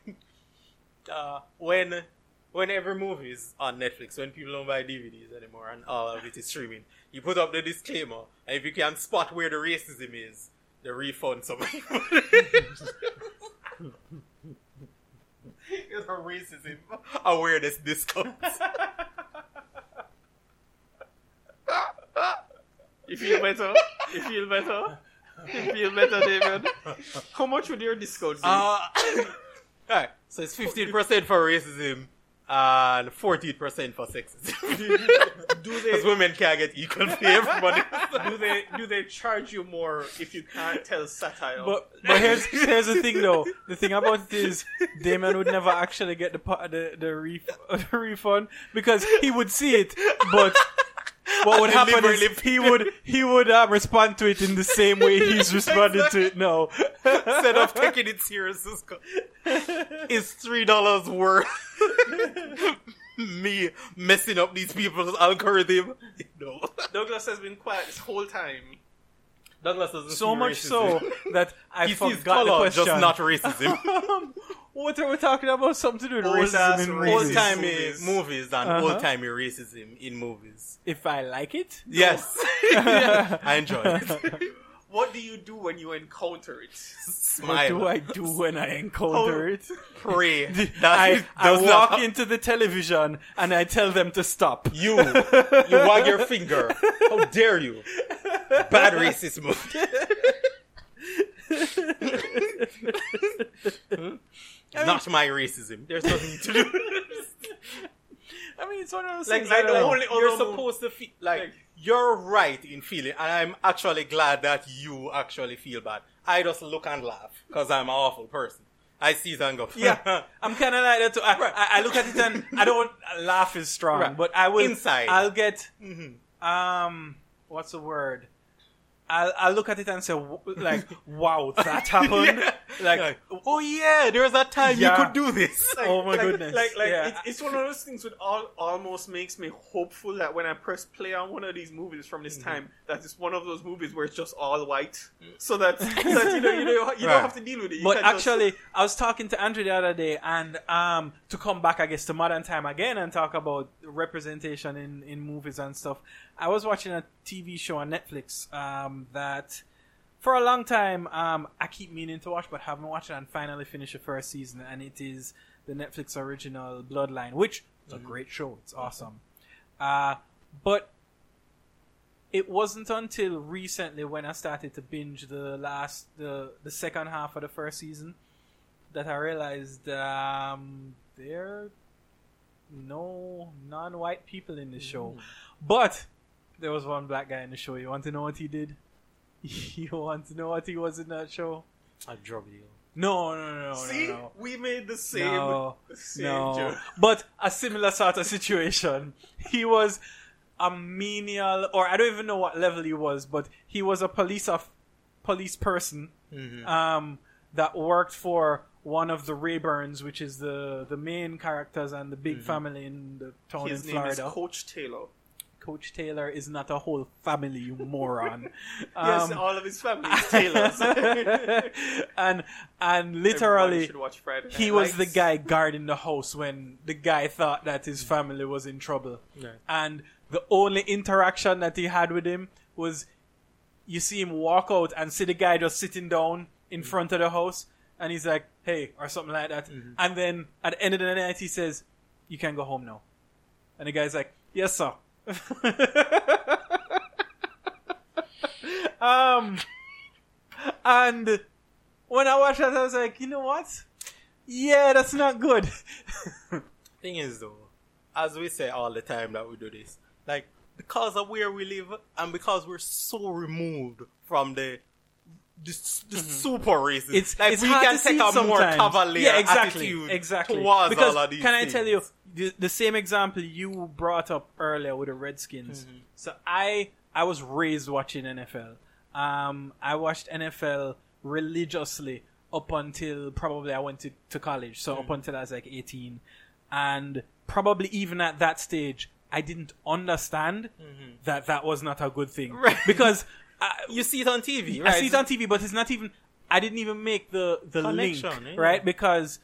when every movie is on Netflix, when people don't buy DVDs anymore and all of it is streaming, you put up the disclaimer, and if you can spot where the racism is, they refund some people. It's a racism awareness discount. You feel better? You feel better? You feel better, David? How much would your discount be? Alright, so it's 15% for racism and 14% for sexism. Because women can't get equal pay, everybody. do they charge you more if you can't tell satire? But here's the thing though. The thing about it is Damon would never actually get the refund because he would see it, but what would happen is he would respond to it in the same way he's responded to it now. Instead of taking it serious, it's $3 worth me messing up these people's algorithm. No. Douglas has been quiet this whole time. Douglas doesn't So see much racism. so that I He sees forgot the color, question. just not racism. What are we talking about? Something to do with Old-ass racism in racism. movies. Old-timey movies and Uh-huh. old-timey racism in movies. If I like it? Yes. I enjoy it. What do you do when you encounter it? What Smile. do I do when I encounter it? Pray. I does not walk hap- into the television and I tell them to stop. You wag your finger. How dare you? Bad racist move. Not my racism. There's nothing to do. I mean, it's one of those Like, things. like I don't the know. only You're other supposed to feel like you're right in feeling, and I'm actually glad that you actually feel bad. I just look and laugh because I'm an awful person. I see it and go, Yeah, I'm kind of like that too. I look at it and I don't laugh is strong, Right. but I will. Inside. I'll get. What's the word? I'll look at it and say, like, wow, that happened. Like, oh yeah, there was that time Yeah. you could do this. oh my goodness. Like Yeah. it's one of those things that almost makes me hopeful that when I press play on one of these movies from this time, that it's one of those movies where it's just all white, so that you don't have to deal with it. You But can just- actually, I was talking to Andrew the other day, and to come back, I guess, to modern time again and talk about representation in movies and stuff. I was watching a TV show on Netflix that, for a long time, I keep meaning to watch, but haven't watched it, and finally finished the first season. And it is the Netflix original Bloodline, which is a great show. It's awesome. But it wasn't until recently when I started to binge the second half of the first season that I realized there are no non-white people in the show. But there was one black guy in the show. You want to know what he did? You want to know what he was in that show? A drug deal. No. See, no. we made the same. No, the same no. joke. But a similar sort of situation. He was a menial, or I don't even know what level he was, but he was a police person that worked for one of the Rayburns, which is the main characters and the big family in the town His in name is Florida. Coach Taylor. Coach Taylor is not a whole family, you moron. Yes, all of his family is Taylors. and Everybody literally should watch Friday Night he was the Lights. guy guarding the house when the guy thought that his family was in trouble. Right. And the only interaction that he had with him was you see him walk out and see the guy just sitting down in front of the house and he's like, hey, or something like that. And then at the end of the night he says, you can go home now. And the guy's like, yes, sir. And when I watched that, I was like, you know what? Yeah, that's not good. Thing is though, as we say all the time that we do this, like, because of where we live and because we're so removed from the super racist, It's like, it's we hard can to take see a more sometimes. cavalier exactly attitude towards because all of these can I things. tell you the same example you brought up earlier with the Redskins? So I was raised watching NFL. I watched NFL religiously up until probably I went to college. So up until I was like 18, and probably even at that stage, I didn't understand that was not a good thing, Right. because You see it on TV, right? I see it on TV, but it's not even. I didn't even make the link, Connection, yeah. right? Because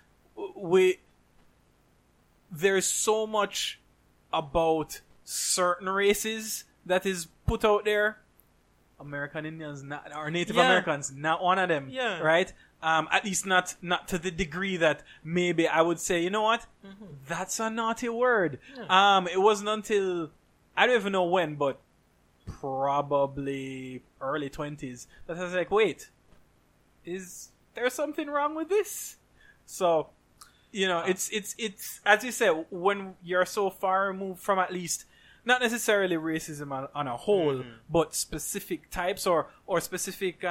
there's so much about certain races that is put out there. American Indians, not, or Native Yeah. Americans, not one of them, Yeah. right? At least not to the degree that maybe I would say, you know what, that's a naughty word. It wasn't until I don't even know when, but probably early 20s that I was like, wait, is there something wrong with this? So, you know, it's as you said, when you're so far removed from at least not necessarily racism on a whole, but specific types or specific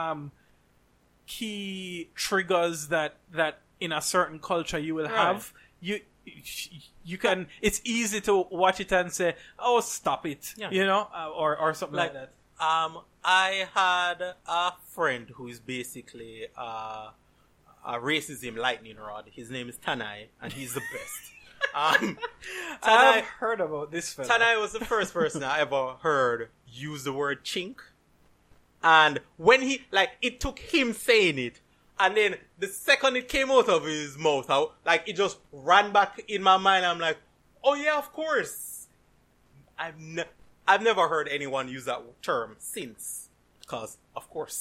key triggers that in a certain culture you will have. You can. It's easy to watch it and say, "Oh, stop it," Yeah. you know, or something like that. I had a friend who is basically a racism lightning rod. His name is Tanai, and he's the best. I've Tanai, heard about this fella. Tanai was the first person I ever heard use the word chink. And when it took him saying it, and then the second it came out of his mouth, it just ran back in my mind. I'm like, oh yeah, of course. I've never heard anyone use that term since. Because, of course.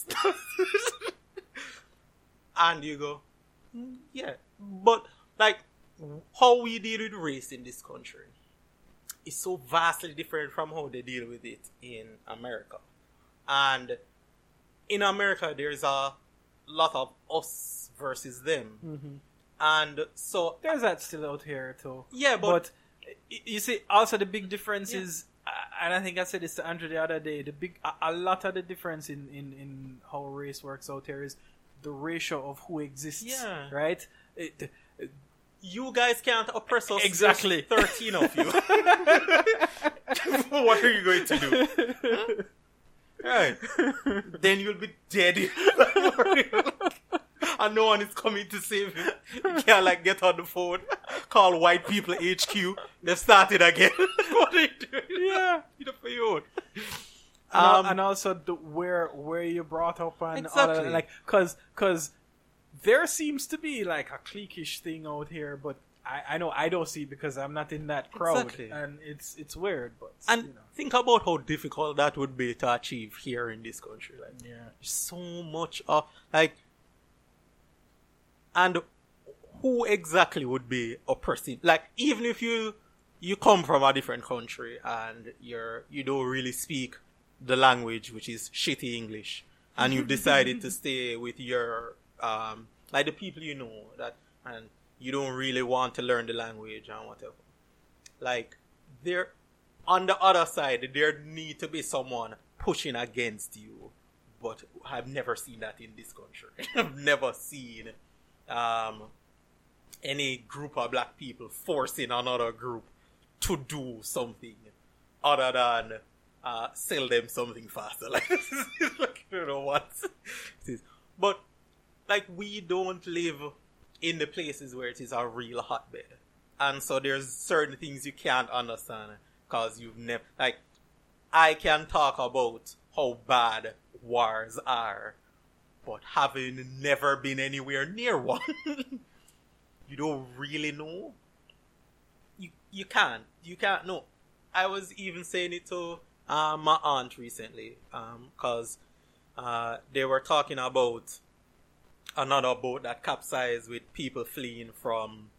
And you go, yeah. But, how we deal with race in this country is so vastly different from how they deal with it in America. And in America, there's a lot of us versus them. And so... There's that still out here too. Yeah, but you see, also the big difference is, and I think I said this to Andrew the other day, a lot of the difference in how race works out here is the ratio of who exists. Yeah. Right? you guys can't oppress us. Exactly. There's 13 of you. What are you going to do? Right. Then you'll be dead. And no one is coming to save you. You can't get on the phone, call white people HQ. They've started again. What are you doing? Yeah. You know, for your own. And also where you brought up and Exactly. all that, because there seems to be a cliquish thing out here, but I know I don't see it because I'm not in that crowd, Exactly. and it's weird. But And think about how difficult that would be to achieve here in this country. yeah, So much of and who exactly would be oppressing? Even if you come from a different country and you don't really speak the language, which is shitty English, and you've decided to stay with your the people you know and you don't really want to learn the language and whatever. There on the other side, there need to be someone pushing against you. but I've never seen that in this country. I've never seen any group of black people forcing another group to do something other than sell them something faster. Like, like, I don't know what it is. But, like, we don't live in the places where it is a real hotbed. And so there's certain things you can't understand because you've never, like, I can talk about how bad wars are, but having never been anywhere near one, you don't really know. You can't know. I was even saying it to my aunt recently, because they were talking about another boat that capsized with people fleeing from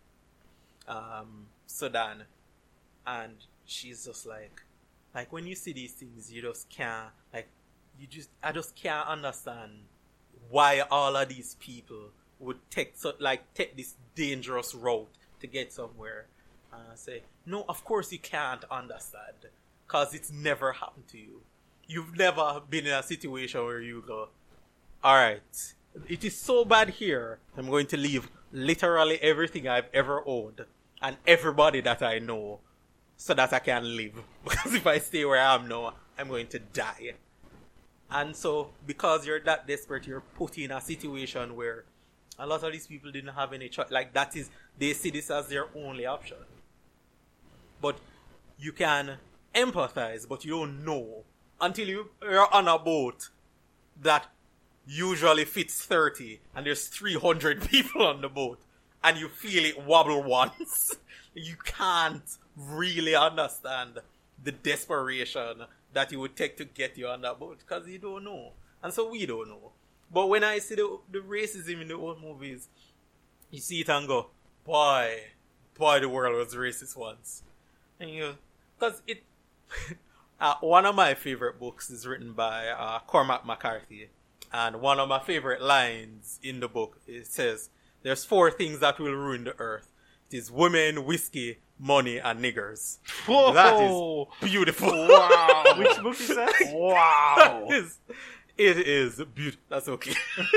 Sudan, and she's just like when you see these things, you just can't, I just can't understand why all of these people would take this dangerous route to get somewhere. Say, no, of course you can't understand, because it's never happened to you. You've never been in a situation where you go, alright, it is so bad here, I'm going to leave literally everything I've ever owned and everybody that I know so that I can live. Because if I stay where I am now, I'm going to die. And so, because you're that desperate, you're put in a situation where a lot of these people didn't have any choice. Like, they see this as their only option. But you can empathize, but you don't know until you're on a boat that usually fits 30 and there's 300 people on the boat and you feel it wobble once. You can't really understand the desperation that it would take to get you on that boat because you don't know. And so we don't know. But when I see the racism in the old movies, you see it and go, boy, the world was racist once. And you, because it, one of my favorite books is written by Cormac McCarthy. And one of my favorite lines in the book, it says, there's 4 things that will ruin the earth. It is women, whiskey, money, and niggers. Whoa. That is beautiful. Wow. Which book is that? Wow. It is beautiful. That's okay.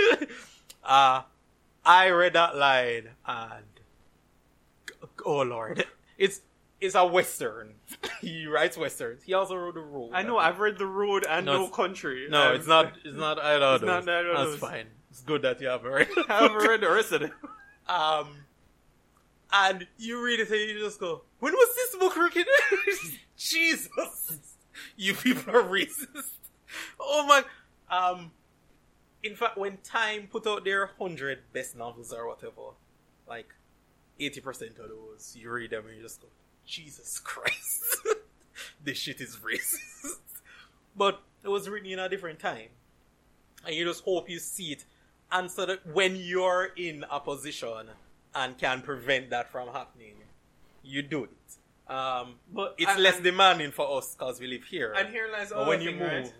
I read that line and oh Lord, it's a Western. He writes Westerns. He also wrote The Road. I know, I've read The Road and No Country. No, it's not either of those. Not either of That's those. fine. It's good that you haven't read it. I haven't read the rest of it. And you read it and you just go, when was this book written? Jesus. You people are racist. Oh my. In fact, when Time put out their 100 best novels or whatever, like 80% of those, you read them and you just go, Jesus Christ. This shit is racist. But it was written in a different time. And you just hope you see it. And so that when you're in a position and can prevent that from happening, you do it. But it's less demanding for us because we live here. And here lies the but other when thing, you move, right?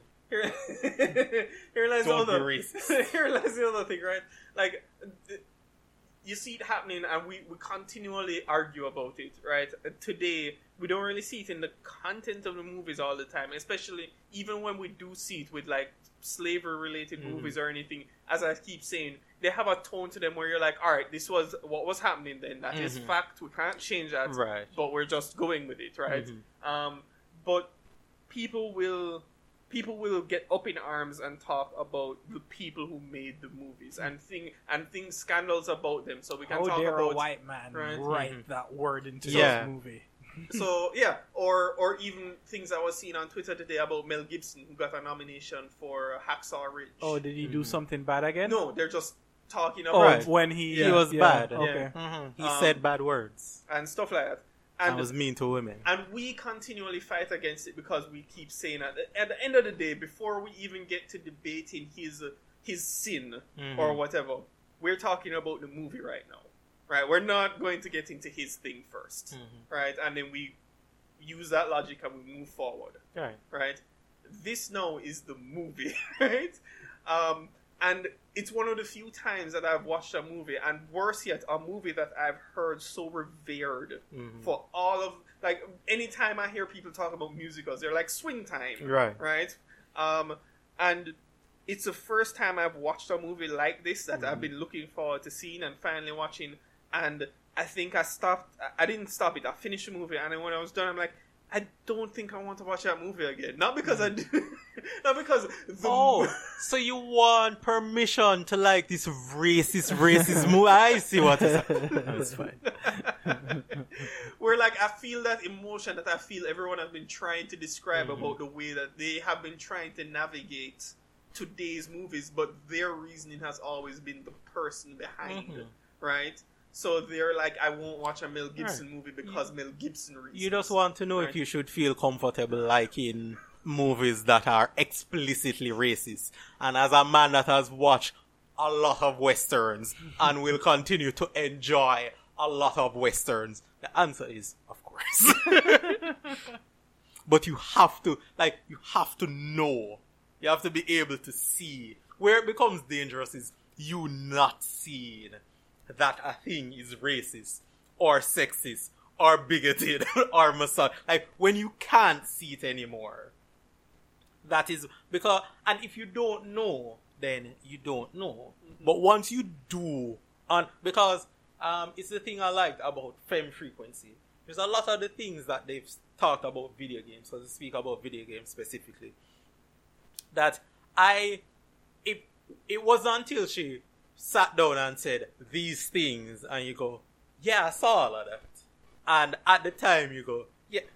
Here lies don't the other. be racist. Here lies the other thing, right? Like, you see it happening, and we continually argue about it, right? Today, we don't really see it in the content of the movies all the time, especially even when we do see it with, like, slavery-related movies or anything. As I keep saying, they have a tone to them where you're like, all right, this was what was happening then. That is fact. We can't change that. Right. But we're just going with it, right? But people will get up in arms and talk about the people who made the movies and think scandals about them. So we can How talk dare about a white man right? write that word into Yeah. this movie? So yeah, or even things I was seeing on Twitter today about Mel Gibson, who got a nomination for Hacksaw Ridge. Oh, did he do something bad again? No, they're just talking Oh, about when he was bad. Okay. He said bad words. and stuff like that. And was mean to women. And we continually fight against it because we keep saying that at the end of the day, before we even get to debating his sin or whatever, we're talking about the movie right now, right? We're not going to get into his thing first, right? And then we use that logic and we move forward, right? This now is the movie, right? And it's one of the few times that I've watched a movie, and worse yet, a movie that I've heard so revered for all of, like, anytime I hear people talk about musicals, they're like Swing Time, Right. right? And it's the first time I've watched a movie like this that I've been looking forward to seeing and finally watching. And I think I didn't stop it. I finished the movie, and then when I was done, I'm like, I don't think I want to watch that movie again. Not because I do, not because so you want permission to like this racist movie? I see what is that's fine. Where like I feel that emotion that I feel everyone has been trying to describe about the way that they have been trying to navigate today's movies, but their reasoning has always been the person behind, right? So they're like, I won't watch a Mel Gibson movie because Mel Gibson reasons. You just want to know if you should feel comfortable liking movies that are explicitly racist. And as a man that has watched a lot of Westerns and will continue to enjoy a lot of Westerns, the answer is, of course. But you have to know. You have to be able to see. Where it becomes dangerous is you not seeing that a thing is racist or sexist or bigoted or misogynist. Like when you can't see it anymore. That is because, and if you don't know, then you don't know. But once you do, because it's the thing I liked about Femme Frequency. There's a lot of the things that they've talked about video games, because they speak about video games specifically. That it wasn't until she sat down and said these things, and you go, yeah, I saw all of that. And at the time you go,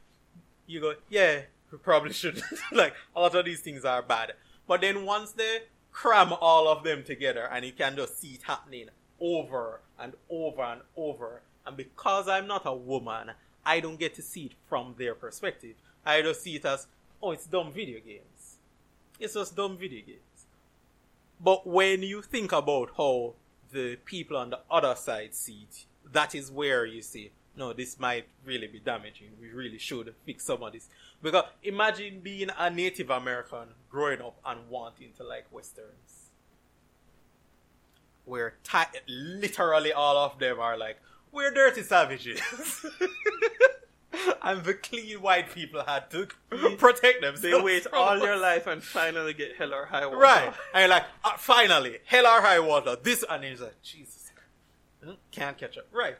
yeah, we probably shouldn't. Like, a lot of these things are bad. But then once they cram all of them together, and you can just see it happening over and over and over, and because I'm not a woman, I don't get to see it from their perspective. I just see it as, oh, it's dumb video games. It's just dumb video games. But when you think about how the people on the other side see it, that is where you say, no, this might really be damaging. We really should fix some of this. Because imagine being a Native American growing up and wanting to like Westerns. Where literally all of them are like, we're dirty savages. And the clean white people had to protect themselves. They wait all their life and finally get hell or high water. Right. And you're like, finally, hell or high water. This, and he's like, Jesus. Can't catch up. Right.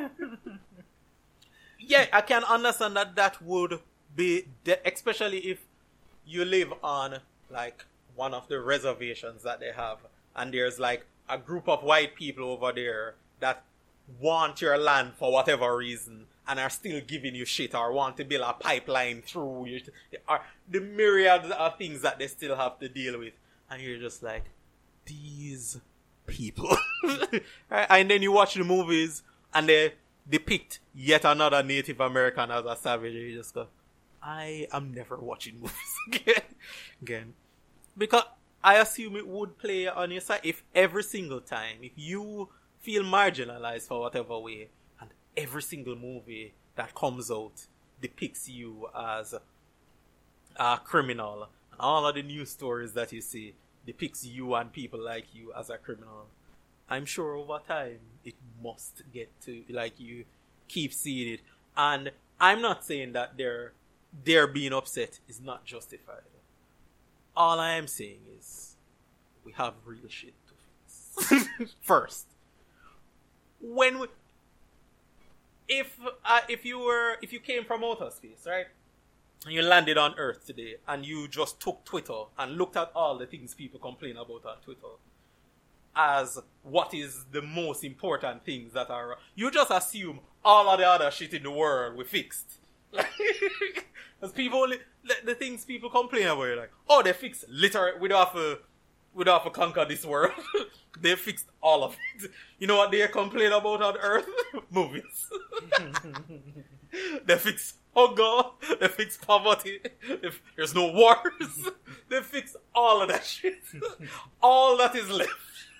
Yeah, I can understand that would be, especially if you live on, like, one of the reservations that they have. And there's, like, a group of white people over there that want your land for whatever reason and are still giving you shit or want to build a pipeline through you. The myriad of things that they still have to deal with. And you're just like, these people. Right? And then you watch the movies and they depict yet another Native American as a savage. And you just go, I am never watching movies again. Because I assume it would play on your side if every single time, if you feel marginalized for whatever way, and every single movie that comes out depicts you as a criminal, and all of the news stories that you see depicts you and people like you as a criminal, I'm sure over time it must get to, like, you keep seeing it. And I'm not saying that their being upset is not justified. All I am saying is we have real shit to fix. First. If you came from outer space, right, and you landed on Earth today, and you just took Twitter and looked at all the things people complain about on Twitter as what is the most important things that are, you just assume all of the other shit in the world we fixed. Because people only, the things people complain about, you're like, oh, they fixed literally, we don't have to conquer this world. They fixed all of it. You know what they complain about on Earth? Movies. They fix hunger. They fix poverty. There's no wars. They fix all of that shit. All that is left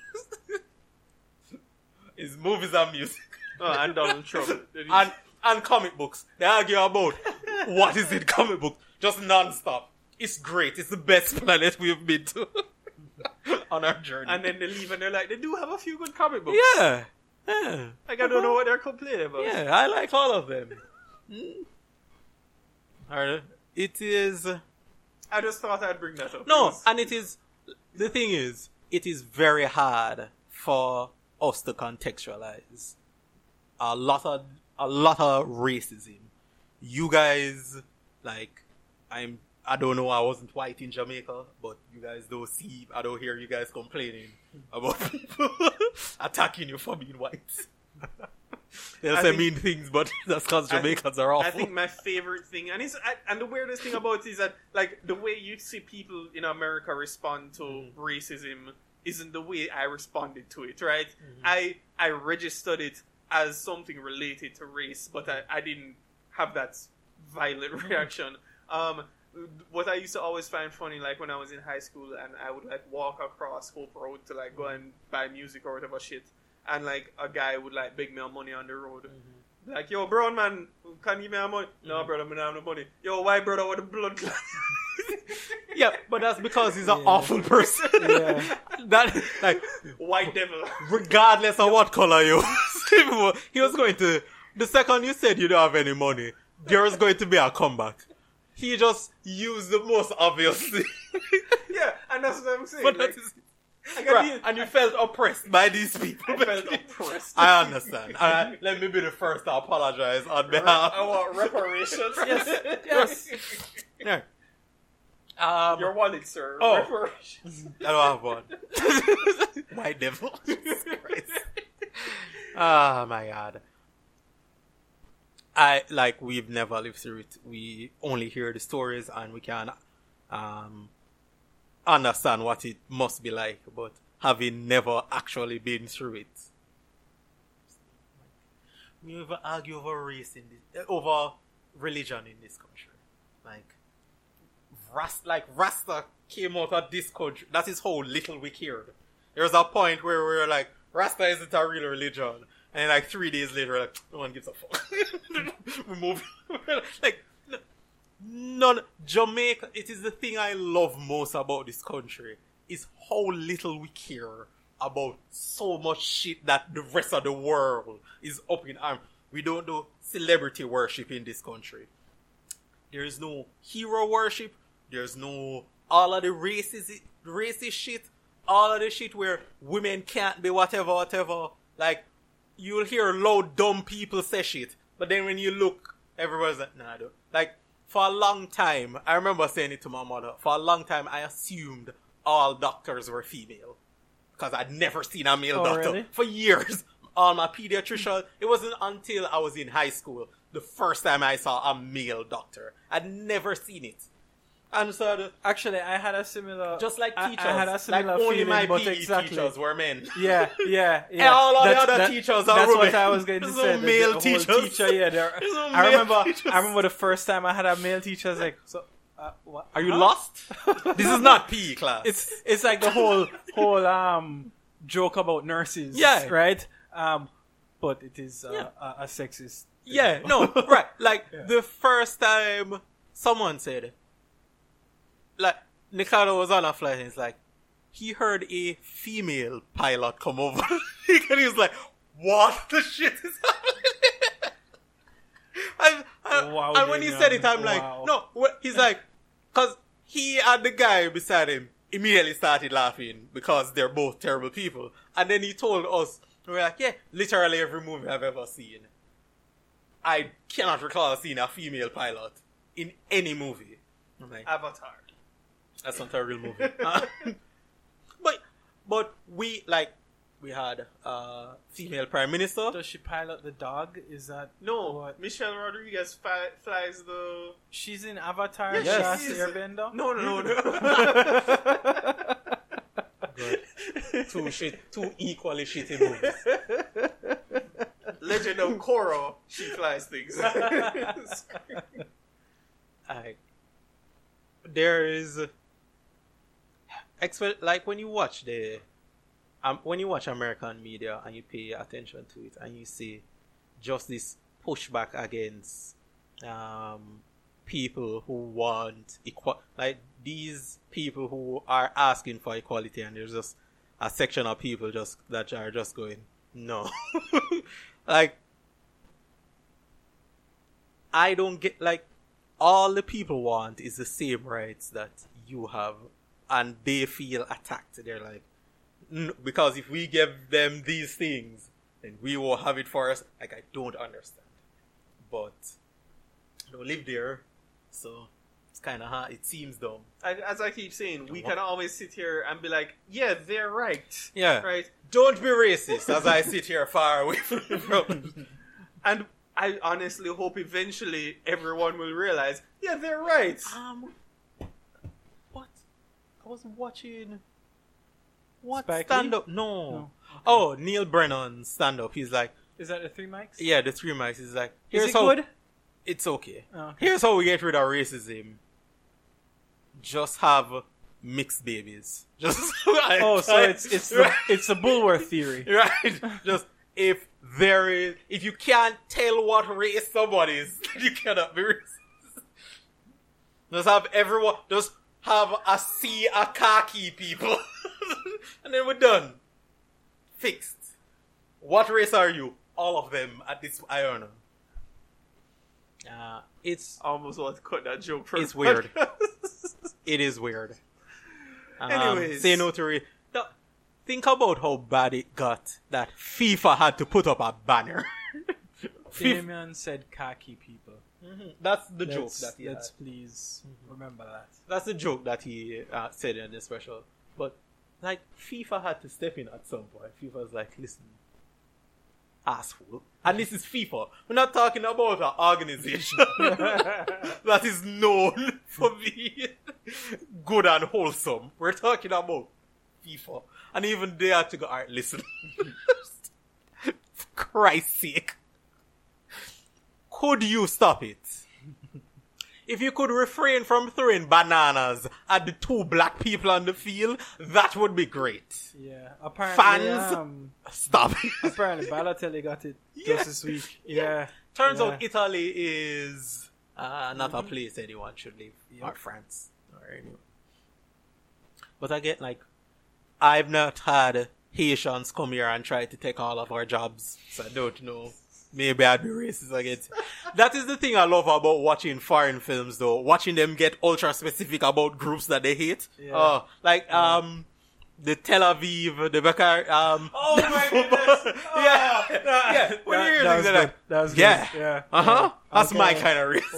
is movies and music. Oh, and Donald Trump. And comic books. They argue about what is in comic books. Just non-stop. It's great. It's the best planet we've been to on our journey. And then they leave and they're like, they do have a few good comic books. Yeah. Like, I don't know what they're complaining about. Yeah, I like all of them. Alright. It is... I just thought I'd bring that up. No, and it is the thing is, it is very hard for us to contextualize a lot of racism. You guys, like, I don't know, I wasn't white in Jamaica, but you guys I don't hear you guys complaining about people attacking you for being white. They'll say mean things, but that's because Jamaicans are awful. I think my favorite thing, and the weirdest thing about it is that, like, the way you see people in America respond to racism isn't the way I responded to it, right? I registered it as something related to race, but I didn't have that violent reaction. What I used to always find funny, like when I was in high school and I would like walk across Hope Road to like go and buy music or whatever shit, and like a guy would like beg me money on the road. Like, yo, brown man, can you give me money? No, brother, I don't have no money. Yo, white brother, what a blood clot. Yeah, but that's because he's an awful person. Yeah. That, like, white devil. Regardless of what color you was, he was going to, the second you said you don't have any money, there was going to be a comeback. He just used the most obvious thing. Yeah, and that's what I'm saying. But like, right, and you felt oppressed by these people. I felt oppressed. I understand. Let me be the first to apologize on behalf. I want reparations. Yes. No. Your wallet, sir. Oh. Reparations. I don't have one. White devil. Jesus Christ. Oh my God. We've never lived through it. We only hear the stories and we can understand what it must be like, but having never actually been through it. We never argue over race over religion in this country. Rasta came out of this country. That is how little we cared. There was a point where we were like, Rasta isn't a real religion. And like 3 days later, like, no one gives a fuck. We move. Like, none. Jamaica, it is the thing I love most about this country, is how little we care about so much shit that the rest of the world is up in arms. We don't do celebrity worship in this country. There is no hero worship. There's no all of the racist shit. All of the shit where women can't be whatever. Like, you'll hear loud, dumb people say shit. But then when you look, everybody's like, nah, I don't. Like, for a long time, I remember saying it to my mother, for a long time I assumed all doctors were female. Because I'd never seen a male doctor. Really? For years. All my pediatrician, it wasn't until I was in high school the first time I saw a male doctor. I'd never seen it. And so actually, I had a similar, just like teachers, I had a similar like only feeling, my but PE exactly. teachers were men. Yeah. And all of the other teachers are That's women. what I was going to There's say. no male the teachers. whole teacher, yeah. There's no I male teachers. remember the first time I had a male teacher. I was like, so, what? Are you lost? This is not PE class. It's like the whole joke about nurses. Yeah. Right. But it is a sexist. Yeah. No. Right. Like the first time someone said, like, Nikado was on a flight and he's like, he heard a female pilot come over. And he was like, what the shit is happening? And when he said it, I'm like, no. He's like, because he and the guy beside him immediately started laughing because they're both terrible people. And then he told us, we're like, yeah, literally every movie I've ever seen, I cannot recall seeing a female pilot in any movie. I'm like, Avatar. That's not a real movie. But we had female prime minister. Does she pilot the dog? Is that No, what? Michelle Rodriguez flies the... She's in Avatar. Yeah, Yes, she is. Airbender. No. Good. Two equally shitty movies. Legend of Korra, she flies things. There is, like when you watch American media and you pay attention to it and you see just this pushback against people who want like these people who are asking for equality, and there's just a section of people that are just going, no. Like, I don't get, like, all the people want is the same rights that you have and they feel attacked. They're like, because if we give them these things, then we will have it for us. Like, I don't understand. But I don't live there, so it's kind of hard. It seems dumb. As I keep saying, we can always sit here and be like, yeah, they're right. Yeah. Right? Don't be racist as I sit here far away from And I honestly hope eventually everyone will realize, yeah, they're right. What? I was watching... What? Spike Stand-up? Lee? No. Okay. Oh, Neil Brennan stand-up. He's like... Is that the 3 mics? Yeah, the 3 mics. He's like... Is Here's it how... good? It's okay. Oh, okay. Here's how we get rid of racism. Just have mixed babies. Just Oh, so it's the Bulworth theory. right. Just if you can't tell what race somebody is, you cannot be racist. Just have everyone. Just have a sea of khaki people, and then we're done. Fixed. What race are you? All of them at this. I don't know. It's I almost want to cut that joke from It's the weird. podcast. It is weird. Anyways. Say no to think about how bad it got that FIFA had to put up a banner. Damien said khaki people. That's the joke that he Let's had. please remember that. That's the joke that he said in the special. But, like, FIFA had to step in at some point. FIFA was like, listen, asshole. And this is FIFA. We're not talking about an organization that is known for being good and wholesome. We're talking about FIFA. And even they had to go, alright, listen. For Christ's sake. Could you stop it? If you could refrain from throwing bananas at the 2 black people on the field, that would be great. Yeah, apparently, Fans, stop it. apparently Balotelli got it just this week. Yeah. Turns Yeah. out Italy is not a place anyone should live. Yep. Or France. Or anywhere. But again, like, I've not had Haitians come here and try to take all of our jobs, so I don't know. Maybe I'd be racist against. That is the thing I love about watching foreign films, though. Watching them get ultra specific about groups that they hate. Yeah. The Tel Aviv, the Bakar, Oh my goodness! yeah. When you hear that things was like good. That was yeah. good. Yeah. Uh-huh. That's Okay. my kind of race.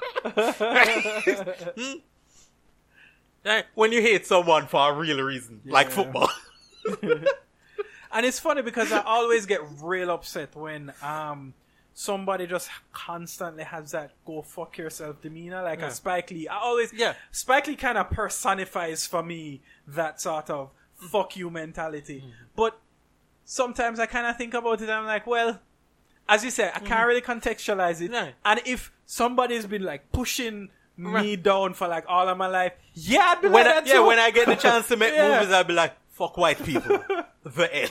Wow. Right? When you hate someone for a real reason, like Yeah. football. And it's funny because I always get real upset when somebody just constantly has that go fuck yourself demeanor, like a Spike Lee. Spike Lee kind of personifies for me that sort of fuck you mentality. But sometimes I kind of think about it and I'm like, well, as you said, I can't really contextualize it. No. And if somebody's been like pushing me down for like all of my life, yeah, I'd be like that too. When I get the chance to make Yeah. movies, I'll be like, fuck white people. The end.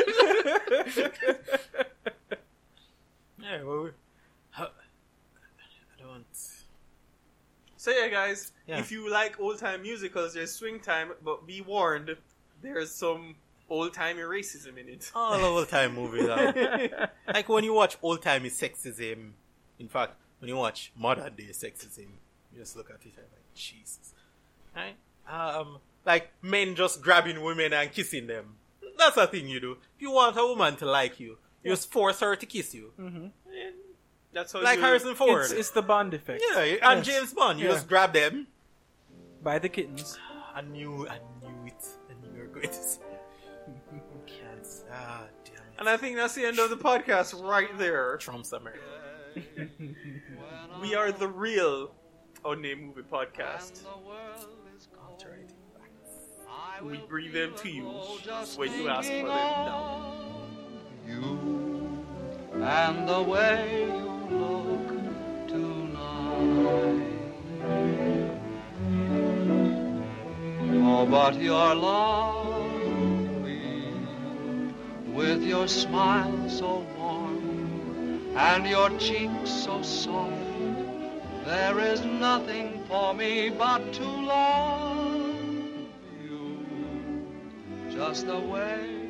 Yeah, well, I don't. So yeah, guys, Yeah. if you like old-time musicals, there's Swing Time, but be warned, there's some old-timey racism in it. All old-time movies are. Like when you watch old-timey sexism, in fact, when you watch modern-day sexism, you just look at it and like, Jesus. Right? Like men just grabbing women and kissing them. That's a thing you do. If you want a woman to like you, you just force her to kiss you. That's how Like you... Harrison Ford. It's the Bond effect. Yeah, and Yes. James Bond, you Yeah. just grab them. By the kittens. I knew it. I knew you were going to say. Can't. Ah, damn it. And I think that's the end of the podcast right there. Trump's America. We are the real Unnamed Movie Podcast. Alternating facts. We bring them to you when you ask for them now. You and the way you look tonight. Oh, but you're lovely with your smile so warm and your cheeks so soft. There is nothing for me but to love you just the way